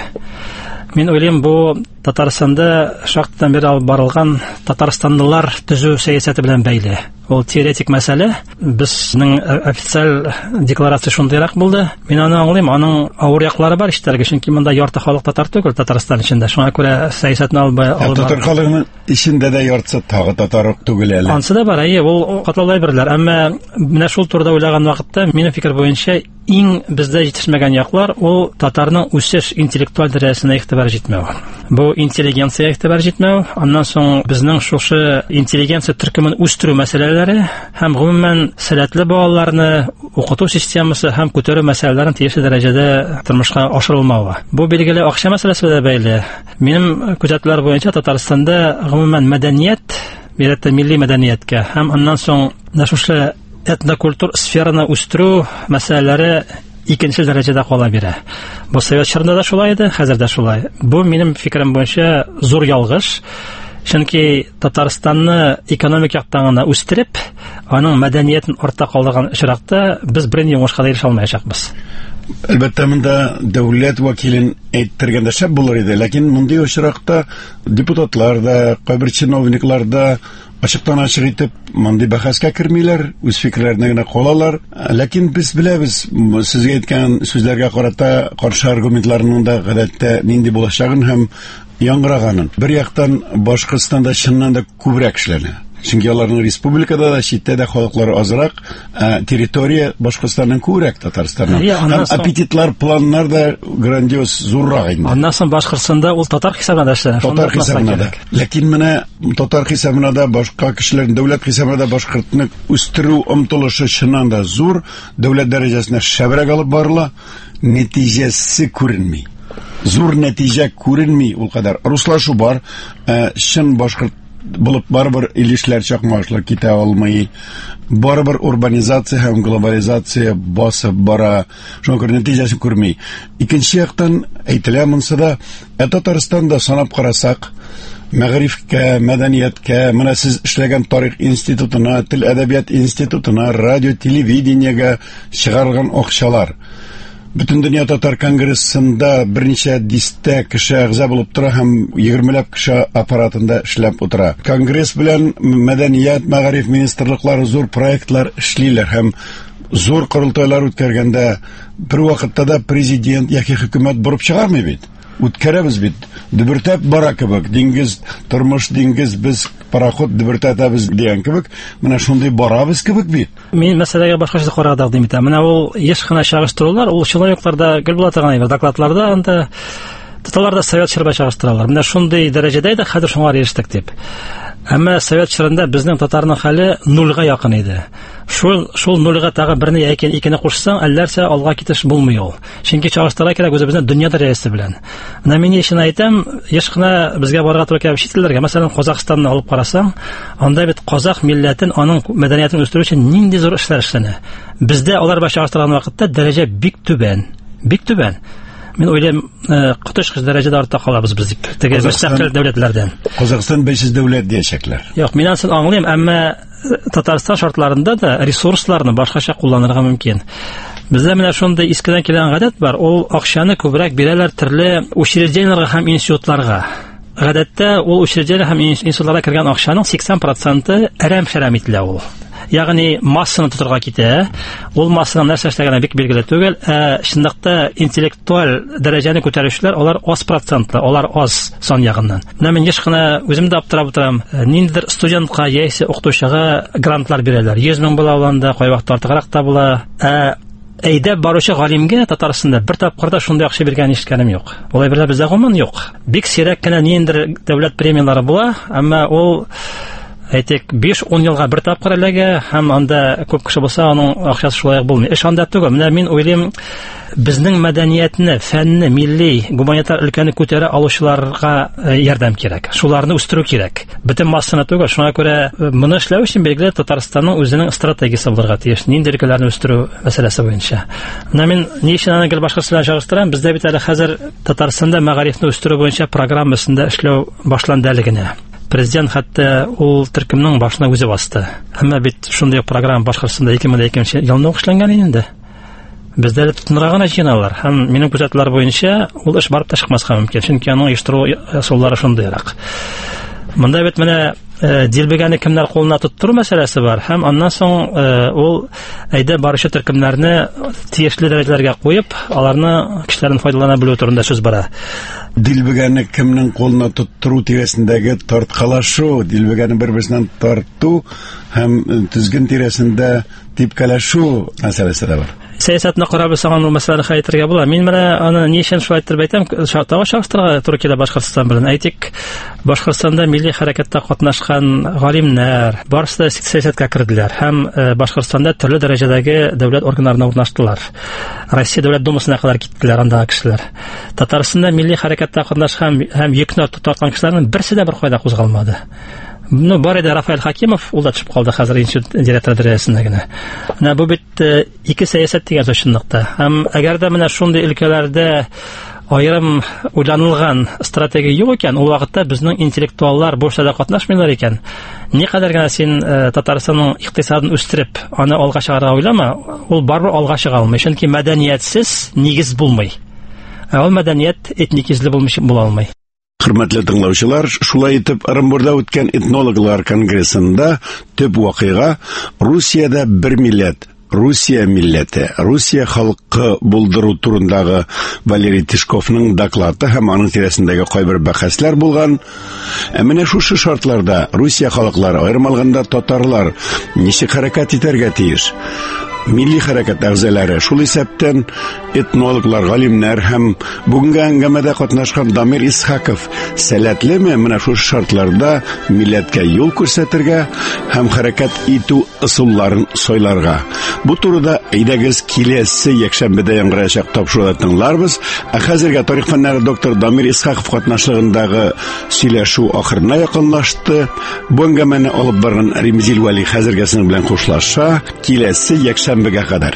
Мин уйлыйм, бу Татарстанда шактыдан бери алып барылган Татарстанлылар төзү сәясәте белән бәйле. Ул теоретик мәсьәлә. Безнең официаль декларация шундыйрак булды. Мин аны аңлыйм, аның авыр яклары бар иштәргә, чөнки монда ярты халык татар түгел Татарстан эчендә. Шуңа күрә сәясәтне алып татар халыгының эчендә дә яртысы тагы татар түгел әле. Ансы да бар, ул катлаулай берләр. Әмма менә шул турыда уйлаган вакытта минем фикер буенча иң бездә җитешмәгән яклар ул татарның үсеш интеллектуаль дәрәҗәсенә игътибар җитмәү. Бу интеллигенция игътибар җитмәү, аннан соң безнең шушы интеллигенция төркемен үстерү мәсьәләләре һәм гомумән сәләтле балаларны укыту системасы һәм күтәрү мәсьәләләрен тиешле дәрәҗәдә тормышка ашырылмавы. Бу белгеле акча мәсьәләсе белән бәйле. Минем күзәтүләр буенча Татарстанда гомумән мәдәният, милли мәдәнияткә һәм аннан соң шушы этнокультур сфераны үстерү мәсьәләләре икенче дәрәҗәдә кала бирә. Бу совет чорында да шулай иде, хәзер дә шулай. Бу минем фикерем буенча зур ялгыш. Чөнки Татарстанны экономик яктан гына үстереп, аның мәдәниятен артта калдырган очракта без бер ни уңышка ирешә алмаячакбыз. Әлбәттә, монда дәүләт вәкилен әйтергәндә шәп булыр иде, ләкин мондый очракта депутатлар да, кайбер чиновниклар да ачыктан-ачык итеп мондый бәхәскә кермиләр, үз фикерләренә генә калалар. Ләкин без беләбез, сезгә әйткән сүзләргә карата каршы аргументларның да гадәттә нинди булачагын һәм яңгыраганын. Бер яктан Башкортстанда чыннан да күбрәк эшләнә. Чөнки аларның республикада да, читтә дә халыклары азрак, территория Башкортстанның күбрәк Татарстаннан. Һәм аппетитлар, планнар да грандиоз зуррак инде. Аннан соң Башкортстанда ул татар хисабына да эшләнә. Татар хисабына да. Ләкин менә татар хисабына да, башка кешеләрнең дәүләт хисабына да башкортны үстерү омтылышы чыннан да зур, дәүләт дәрәҗәсенә шәбрәк алып барыла, нәтиҗәсе күренми. Зур нәтиҗә күренми ул кадәр. Руслашу бар, чын башкорт булып барбыр илешләр чакмашлар китә алмый. Барбыр урбанизация һәм глобализация басып бара. Шуңа күрә нәтиҗәсен күрми. Икенче яктан әйтелә монсыда, Татарстанда санап карасак, мәгърифкә, мәдәнияткә, менә сез эшләгән тарих институтына, тел әдәбият институтына, радио, телевидениегә чыгарылган акчалар. Бөтен дөнья татар конгрессында берничә дистә кеше әгъза булып тора һәм 20ләп кеше аппаратында эшләп утыра. Конгресс белән мәдәният, мәгариф министрлыклары зур проектлар эшлиләр һәм зур корылтайлар үткәргәндә бер вакытта да президент яки хөкүмәт бурып чыгармый бит. Үткәрәбез бит. Дөбертәп бара кебек, диңгез, тормыш диңгез, без пароход дөбертәбез дигән кебек, менә шундый барабыз кебек бит. Мин мәсьәләгә башкача карадык дим итә. Менә ул еш кына чагыштырулар, ул чынлыкларда гел була торган иде. Докладларда анда татарларда совет чорында чагыштыралар. Менә шундый дәрәҗәдә иде, хәзер шуңа ирештек дип. Әмма совет чорында безнең татарның хәле нулга якын иде. Шул нулга тагы берне яки икене кушсаң, әлләрсә алга китеш булмый ул. Чөнки чагыштыра кирәк үзебезнең дөнья дәрәҗәсе белән. Менә мин өчен әйтәм, еш кына безгә барырга туры килә читләргә. Мәсәлән, Казакъстанны алып карасаң, анда бит казак милләтен, аның мәдәниятен үстерү өчен нинди зур эшләр эшләнә. Бездә алар белән чагыштырган вакытта дәрәҗә бик түбән. Бик түбән. Мин уйлыйм, котышкыч дәрәҗәдә артта калабыз без дип. Теге мөстәкыйль дәүләтләрдән. Казакъстан бәйсез дәүләт диячәкләр. Юк, мин аны аңлыйм, әмма Татарстан шартларында да ресурсларны башкача кулланырга мөмкин. Бездә менә шундый искедән килгән гадәт бар. Ул акчаны күбрәк бирәләр төрле учреждениеләргә һәм институтларга. Гадәттә ул учреждениеләр һәм институтларга кергән акчаның 80% әрәм-шәрәм ителә ул. Ягъни массаны тотырга китә. Ул массаның нәрсә эшләгәне бик билгеле түгел. Чынлыкта интеллектуаль дәрәҗәне күтәрүчеләр алар аз процентлы, алар аз сан ягыннан. Менә мин еш кына үзем дә аптырап утырам. Ниндидер студентка яисә укытучыга грантлар бирәләр. 100 мең була алганда, кай вакытта артыграк та була. әйдәп баручы галимгә Татарстанда бер тапкырда шундый акча биргән ишеткәнем юк. Улай берлә бездә гомумән юк. Бик сирәк кенә ниндер дәүләт премиялары була, әмма ул әйтик 5-10 елга бер тапкыр эләгә, һәм анда күп кеше булса, аның акчасы шулай булмый. Эш анда түгел. Менә мин уйлыйм, безнең мәдәниятне, фәнне, милли, гуманитар өлкәне күтәрә алучыларга ярдәм кирәк. Шуларны үстерү кирәк. Бөтен массаны түгел. Шуңа күрә моны эшләү өчен билгеле Татарстанның үзенең стратегиясе булырга тиеш. Нинди өлкәләрне үстерү мәсьәләсе буенча. Менә мин ни өчен аны гел башкасы белән чагыштырам? Бездә бит әле хәзер Татарстанда мәгарифне үстерү буенча программасында эшләү башланды әле генә. Президент хәтта ул төркемнең башына үзе басты. Әмма бит шундый программа Башкортстанда 2002 елда эшләнгән инде. Бездә дә тотынырга җыйналар. Һәм минем күзәтүләр буенча ул эш барып та чыкмаска мөмкин. Чөнки аның оештыру ысуллары шундыйрак. Монда бит менә дилбегәне кемнәр кулына тоттыру мәсьәләсе бар. Һәм аннан соң ул әйдә баручы төркемнәрне тиешле дәрәҗәләргә куеп, аларны кешеләрнең файдалана белү турында сүз бара. Дилбегәне кемнең кулына тоттыру тирәсендәге тарткалашу, дилбегәне бер-берсеннән тарту һәм тизген тирәсендә типкәләшү мәсьәләсе дә бар. Сәясәтне карап саган ул мәсьәләне хәйтергә була. Мин менә аны ни өчен шулай итеп әйтәм, тагы шахтырга туры килә Башкортстан белән. Әйтик, Башкортстанда милли хәрәкәттә катнашкан галимнәр барысы да сәясәткә керделәр һәм Башкортстанда төрле дәрәҗәдәге дәүләт органнарына урнаштылар. Россия дәүләт думасына кадәр киттеләр андагы кешеләр. Татарстанда милли хәрәкәттә катнашкан һәм йөкне тоткан кешеләрнең берсе дә бер кайда кузгалмады. Ну, бар иде Рафаэль Хакимов, ул да төшеп калды хәзер институт директоры дәрәҗәсендә генә. Менә бу бит ике сәясәт дигән чынлыкта. Һәм әгәр дә менә шундый өлкәләрдә аерым уйланылган стратегия юк икән, ул вакытта безнең интеллектуаллар бу эштә катнашмыйлар икән. Никадәр генә син Татарстанның икътисадын үстереп, аны алга чыгарга уйлама, ул барбыр алга чыга алмый. Чөнки мәдәниятсез нигез булмый. Ул мәдәният этникизле була алмый. Хөрмәтле тыңлаучылар, шулай итеп Оренбурда үткән этнологлар конгрессында төп вакыйга Русиядә бер милләт, Русия милләте, Русия халкы булдыру турындагы Валерий Тишковның доклады һәм аның тирәсендәге кайбер бәхәсләр булган. Менә шушы шартларда Русия халыклары, аерым алганда татарлар, ничек хәрәкәт итәргә тиеш? Милли хәрәкәт әгъзалары, шул исәптән этнологлар, галимнәр һәм бүгенге әңгәмәдә катнашкан Дамир Исхаков сәләтлеме менә шушы шартларда милләткә юл күрсәтергә һәм хәрәкәт итү ысулларын сайларга. Бу турыда әйдәгез киләсе якшәмбедә яңгыраячак тапшыруны тыңларбыз. Ә хәзергә тарих фәннәре доктор Дамир Исхаков катнашлыгындагы сөйләшү ахырына якынлашты. Бу әңгәмәне алып барган Римзил Вали хәзергәсенең белән хушлаша. Киләсе якшәмбегә кадәр.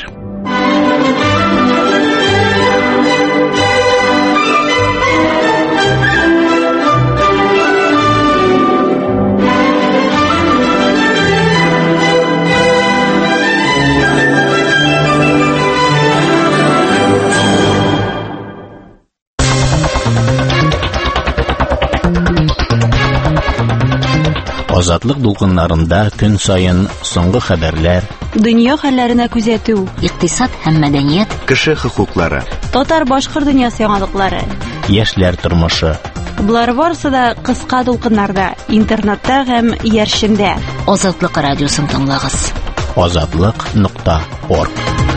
Азатлык дулкыннарында көн сайын соңгы хәбәрләр, дөнья хәлләренә күзәтү, икътисад һәм мәдәният, кеше хокуклары, татар-башкорт дөньясы яңалыклары, яшьләр тормышы. Булар барысы да кыска дулкыннарда, интернетта һәм яршендә. Азатлык радиосын тыңлагыз. Azatlyk.org.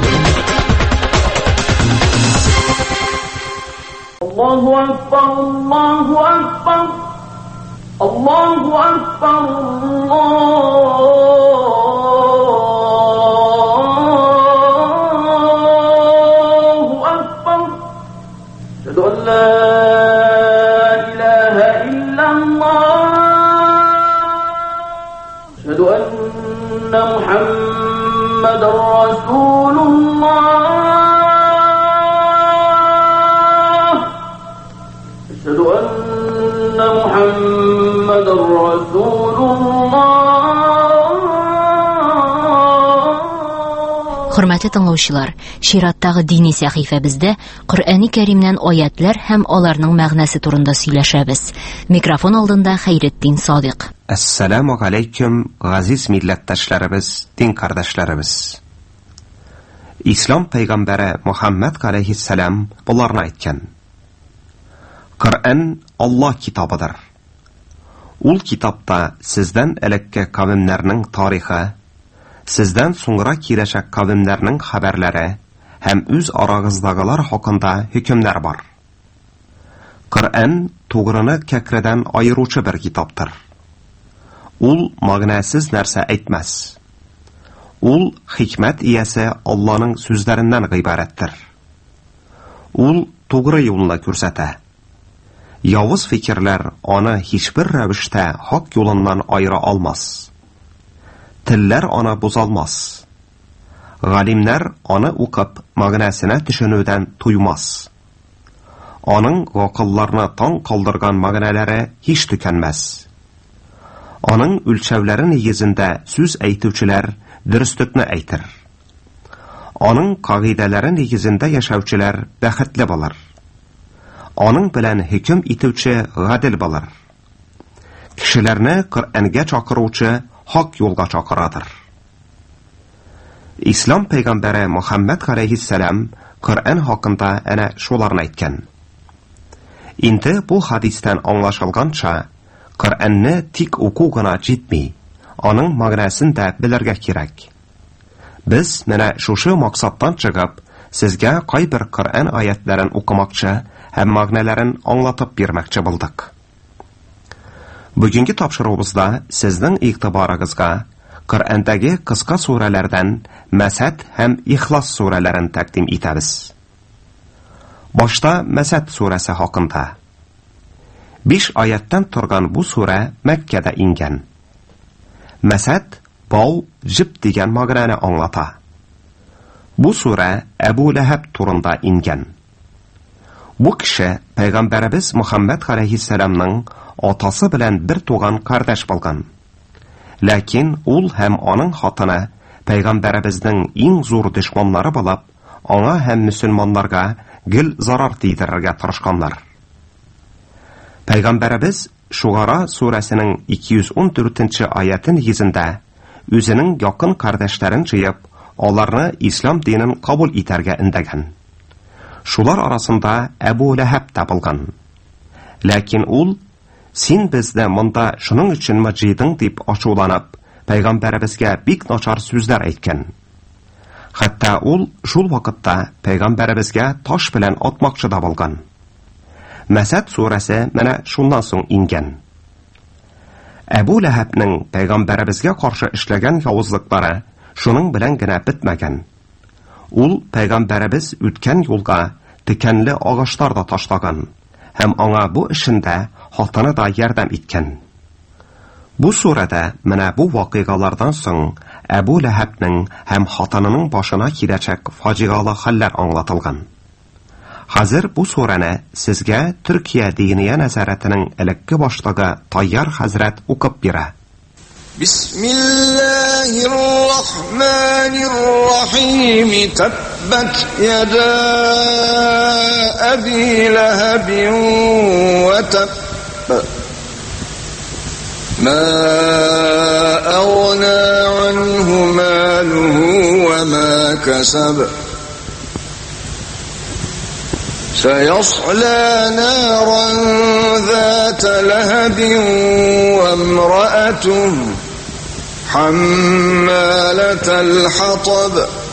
Allahu akbar, Allahu akbar. Allahu akbar, Allahu akbar. Ashhadu an la ilaha illallah. Ashhadu anna Muhammadar Rasulullah. Ashhadu anna Muhammadar Rasulullah. Хөрмәтле тыңлаучылар, чираттагы дини сәхифәбездә Коръәни Кәримнән аятлар һәм аларның мәгънәсе турында сөйләшәбез. Микрофон алдында Хәйретдин Садык. Ассаламу алейкум, газиз милләттәшләребез, дин кардәшләребез. Ислам пәйгамбәре Мухаммад алейхиссалам буларны әйткән. Коръән Аллаһ китабыдыр. Ул китапта сездән элекке кавемнәрнең тарихы, сездән соңра киләчәк кавемнәрнең хәбәрләре һәм үз арагыздагылар хакында хөкемнәр бар. Коръән тугрыны кәкредән айыручы бер китаптыр. Ул мәгънәсез нәрсә әйтмәс. Ул хикмәт иясе Алланың сүзләреннән гыйбарәттер. Ул тугры юлны күрсәтә. Явыз фикерләр аны һичбер рәвештә хак юлыннан айыра алмас. Телләр аны бозалмас. Галимнәр аны укып, мәгънәсенә төшенүдән туймас. Аның гакылларны таң калдырган мәгънәләре һич төкәнмәс. Аның үлчәүләре нигезендә сүз әйтүчеләр дөреслекне әйтер. Аның кагыйдәләре нигезендә яшәүчеләр бәхетле булыр. Аның белән хөкем итүче гадел булыр. Кешеләрне Коръәнгә чакыручы хак юлга чакырадыр. Ислам пәйгамбәре Мөхәммәд галәйһиссәлам Коръән хакында әнә шуларны әйткән. Инде бу хадистән аңлашылганча, Коръәнне тик уку гына җитми, аның мәгънәсен дә белергә кирәк. Без менә шушы максаттан чыгып, сезгә кайбер Коръән аятларын укымакчы һәм мәгънәләрен аңлатып бирмәкче булдык. Бүгенге тапшыруыбызда сезнең игътибарыгызга Коръәндәге кыска сүрәләрдән Мәсәд һәм Ихлас сүрәләрен тәкъдим итәбез. Башта Мәсәд сүрәсе хакында. 5 аяттан торган бу сүрә Мәккәдә ингән. Мәсәд бау, җип дигән мәгънәне аңлата. Бу сүрә Әбу Ләһәб турында ингән. Бу кеше пәйгамбәрбез Мөхәммәд галәйһиссәламның атасы белән бер туган кардәш булган. Ләкин ул һәм аның хатыны пәйгамбәрбезнең иң зур дошманнары булып, аңа һәм мөселманнарга гел зарар тидерергә тырышканнар. Пәйгамбәрбез Шугара сүрәсенең 214-нче аяты нигезендә үзенең якын кардәшләрен җыеп, аларны ислам динен кабул итәргә индәгән. Шулар арасында Әбу Ләһәб тә булган. Ләкин ул, син бездә монда шуның өчен мәҗидең дип ачуланып, пәйгамбәрбезгә бик начар сүзләр әйткән. Хәтта ул шул вакытта пәйгамбәрбезгә таш белән атмакчы да булган. Мәсәд сүрәсе менә шуннан соң ингән. Әбу Ләһәбнең пәйгамбәрбезгә каршы эшләгән явызлыклары шуның белән генә бетмәгән. Ул пәйгамбәрбез үткән юлга тикәнле агачлар да ташлаган һәм аңа бу эшендә хатыны да ярдәм иткән. Бу сүрәдә менә бу вакыйгалардан соң Әбу Ләһәбнең һәм хатынының башына киләчәк фаҗигалы хәлләр аңлатылган. Хәзер бу сүрәне сезгә Төркия диния нәзарәтенең элекке башлыгы Тайяр хәзрәт укып бирә. Бисмиллаһир-рахманир-рахим. Таббат яда Аби Ләһәб ва таб. Ма агна анху малуху ва ма касаб. سيصلى نارا ذات لهب وامرأته حمالة الحطب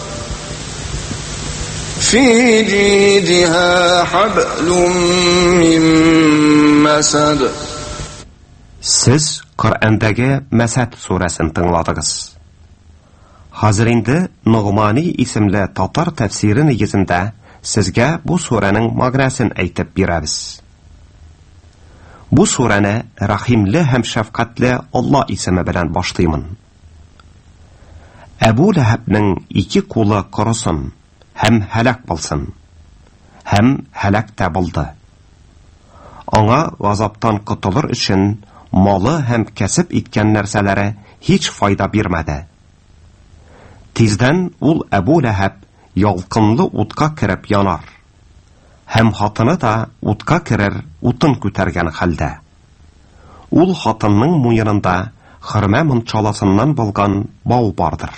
في جيدها حبل من مسد. Siz Коръәндәге Мәсәд сүрәсен тыңладыгыз. Хәзер инде Нугмани исемле татар тәфсире нигезендә сезгә бу сүрәнең мәгънәсен әйтеп бирәбез. Бу сүрәне Рахимле һәм шәфкатьле Алла исеме белән башлыймын. Әбу Ләһәбнең 2 кулы корысын һәм һәлак булсын. Һәм һәлак тә булды. Аңа газаптан котылыр өчен малы һәм кәсеп иткән нәрсәләре һич файда бирмәде. Тиздән ул Әбу Ләһәб ялкынлы утка кереп янар. Һәм хатыны да утка керер, утын күтәргән хәлдә. Ул хатынның муенында хөрмә мунчаласыннан булган бау бардыр.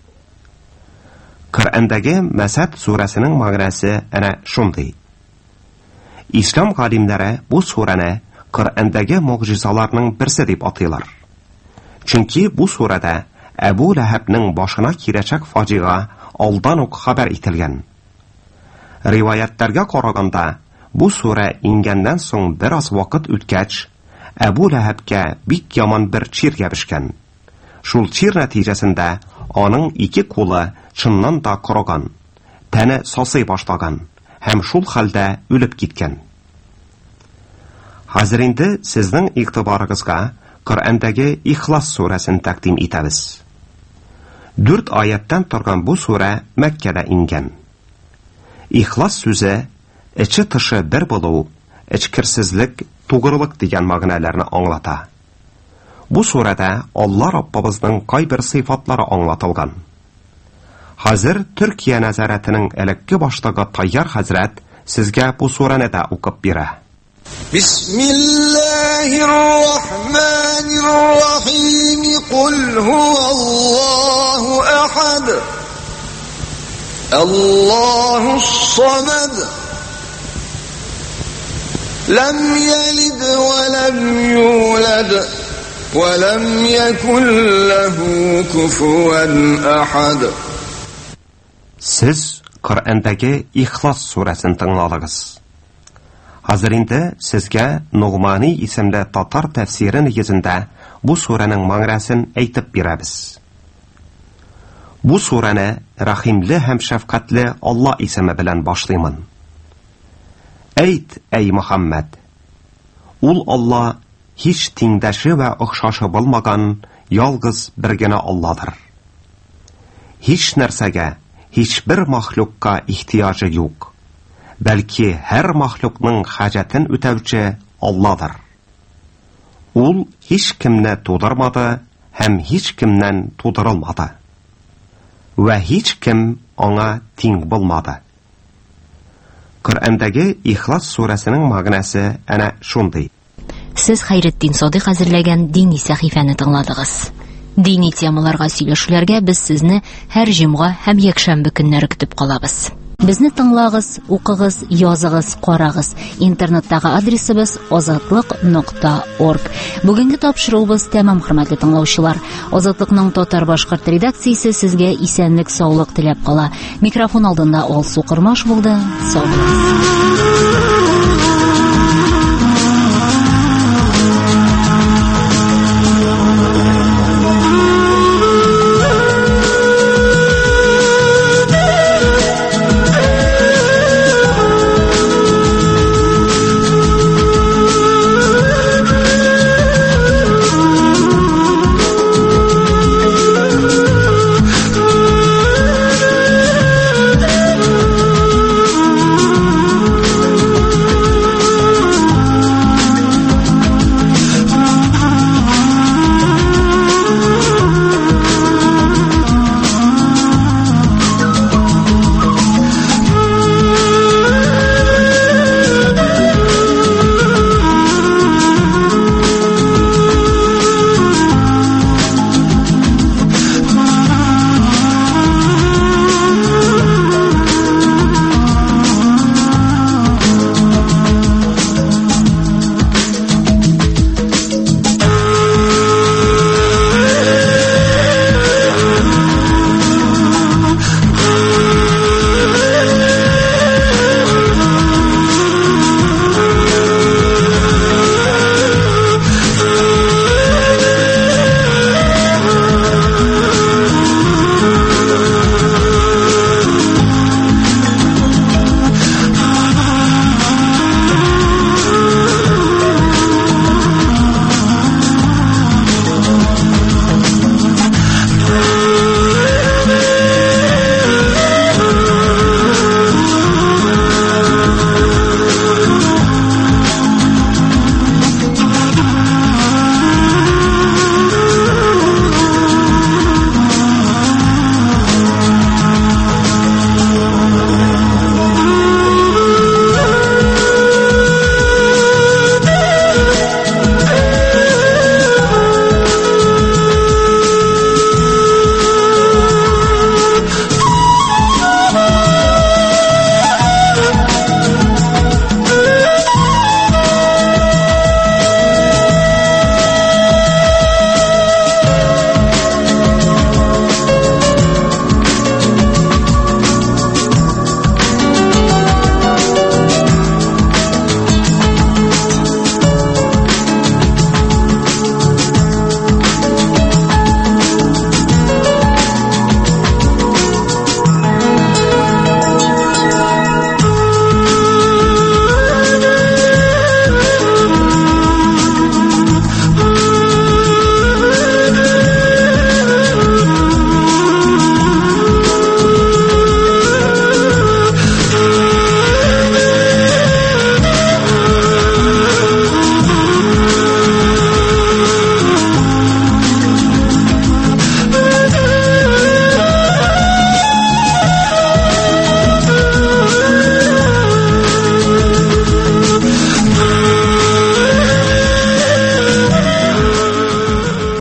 Коръәндәге Мәсәд сүрәсенең мәгънәсе әнә шундый. Ислам галимнәре бу сүрәне Коръәндәге мугҗизаларның берсе дип атыйлар. Чөнки бу сүрәдә Әбу Ләһәбнең башына киләчәк фаҗига алдан ук хәбәр ителгән. Риваяттарга караганда, бу сура ингәннән соң бераз вакыт үткәч, Әбу Ләһәбкә бик яман бер чир ябышкан. Шул чир нәтиҗәсендә аның ике кулы чыннан да корыган, тәне сасый башлаган һәм шул хәлдә үлеп киткән. Хәзер инде сезнең игътибарыгызга Коръәндәге Ихлас сүрәсен тәкъдим итәбез. 4 аяттан торган бу сүрә Мәккәдә ингән. Ихлас сүзе эче тышы бер булу, эчкерсезлек, тугрылык дигән мәгънәләрне аңлата. Бу сүрәдә Алла Раббыбызның кайбер сыйфатлары аңлатылган. Хәзер Төркия нәзарәтенең элекке башлыгы Тайяр хәзрәт сезгә бу сүрәне дә укып бирә. Бисмиллаһир-рахманир-рахим. Кул хуаллаһу ахад. Аллаһус-самад. Лам ялид ва лам юлад. ولم يكن له كفوا أحد. Сез Коръәндәге Ихлас сүрәсен тыңладыгыз. Хәзер инде сезгә Нугмани исемле татар тәфсире нигезендә бу сүрәнең мәгънәсен әйтеп бирәбез. Бу сүрәне Рахимле һәм шәфкатьле Алла исеме белән башлыймын. Әйт, әй Мөхәммәд, ул Алла hiç тиңдәше вә охшашы булмаган ялгыз бер генә Алладыр. Hiç нәрсәгә, hiç бер махлукка ихтияҗы юк. Бәлки һәр махлукның хаҗатын үтәүче Алладыр. Ул hiç кемне тудырмады һәм hiç кемнән тудырылмады. Вә hiç кем аңа тиң булмады. Коръәндәге Ихлас сүрәсенең мәгънәсе әнә шундый. Сез Хайретдин Садык әзерләгән дини сәхифәне тыңладыгыз. Дини темаларга сөйләшүләргә без сезне һәр җомга һәм якшәмбе көннәре көтеп калабыз. Безне тыңлагыз, укыгыз, языгыз, карагыз. Интернеттагы адресыбыз azatlык.org. Бүгенге тапшыруыбыз тәмам, хөрмәтле тыңлаучылар. Азатлыкның татар башкорт редакциясе сезгә исәнлек, саулык теләп кала. Микрофон алдында Алсу Кырмаш булды. Сау булыгыз.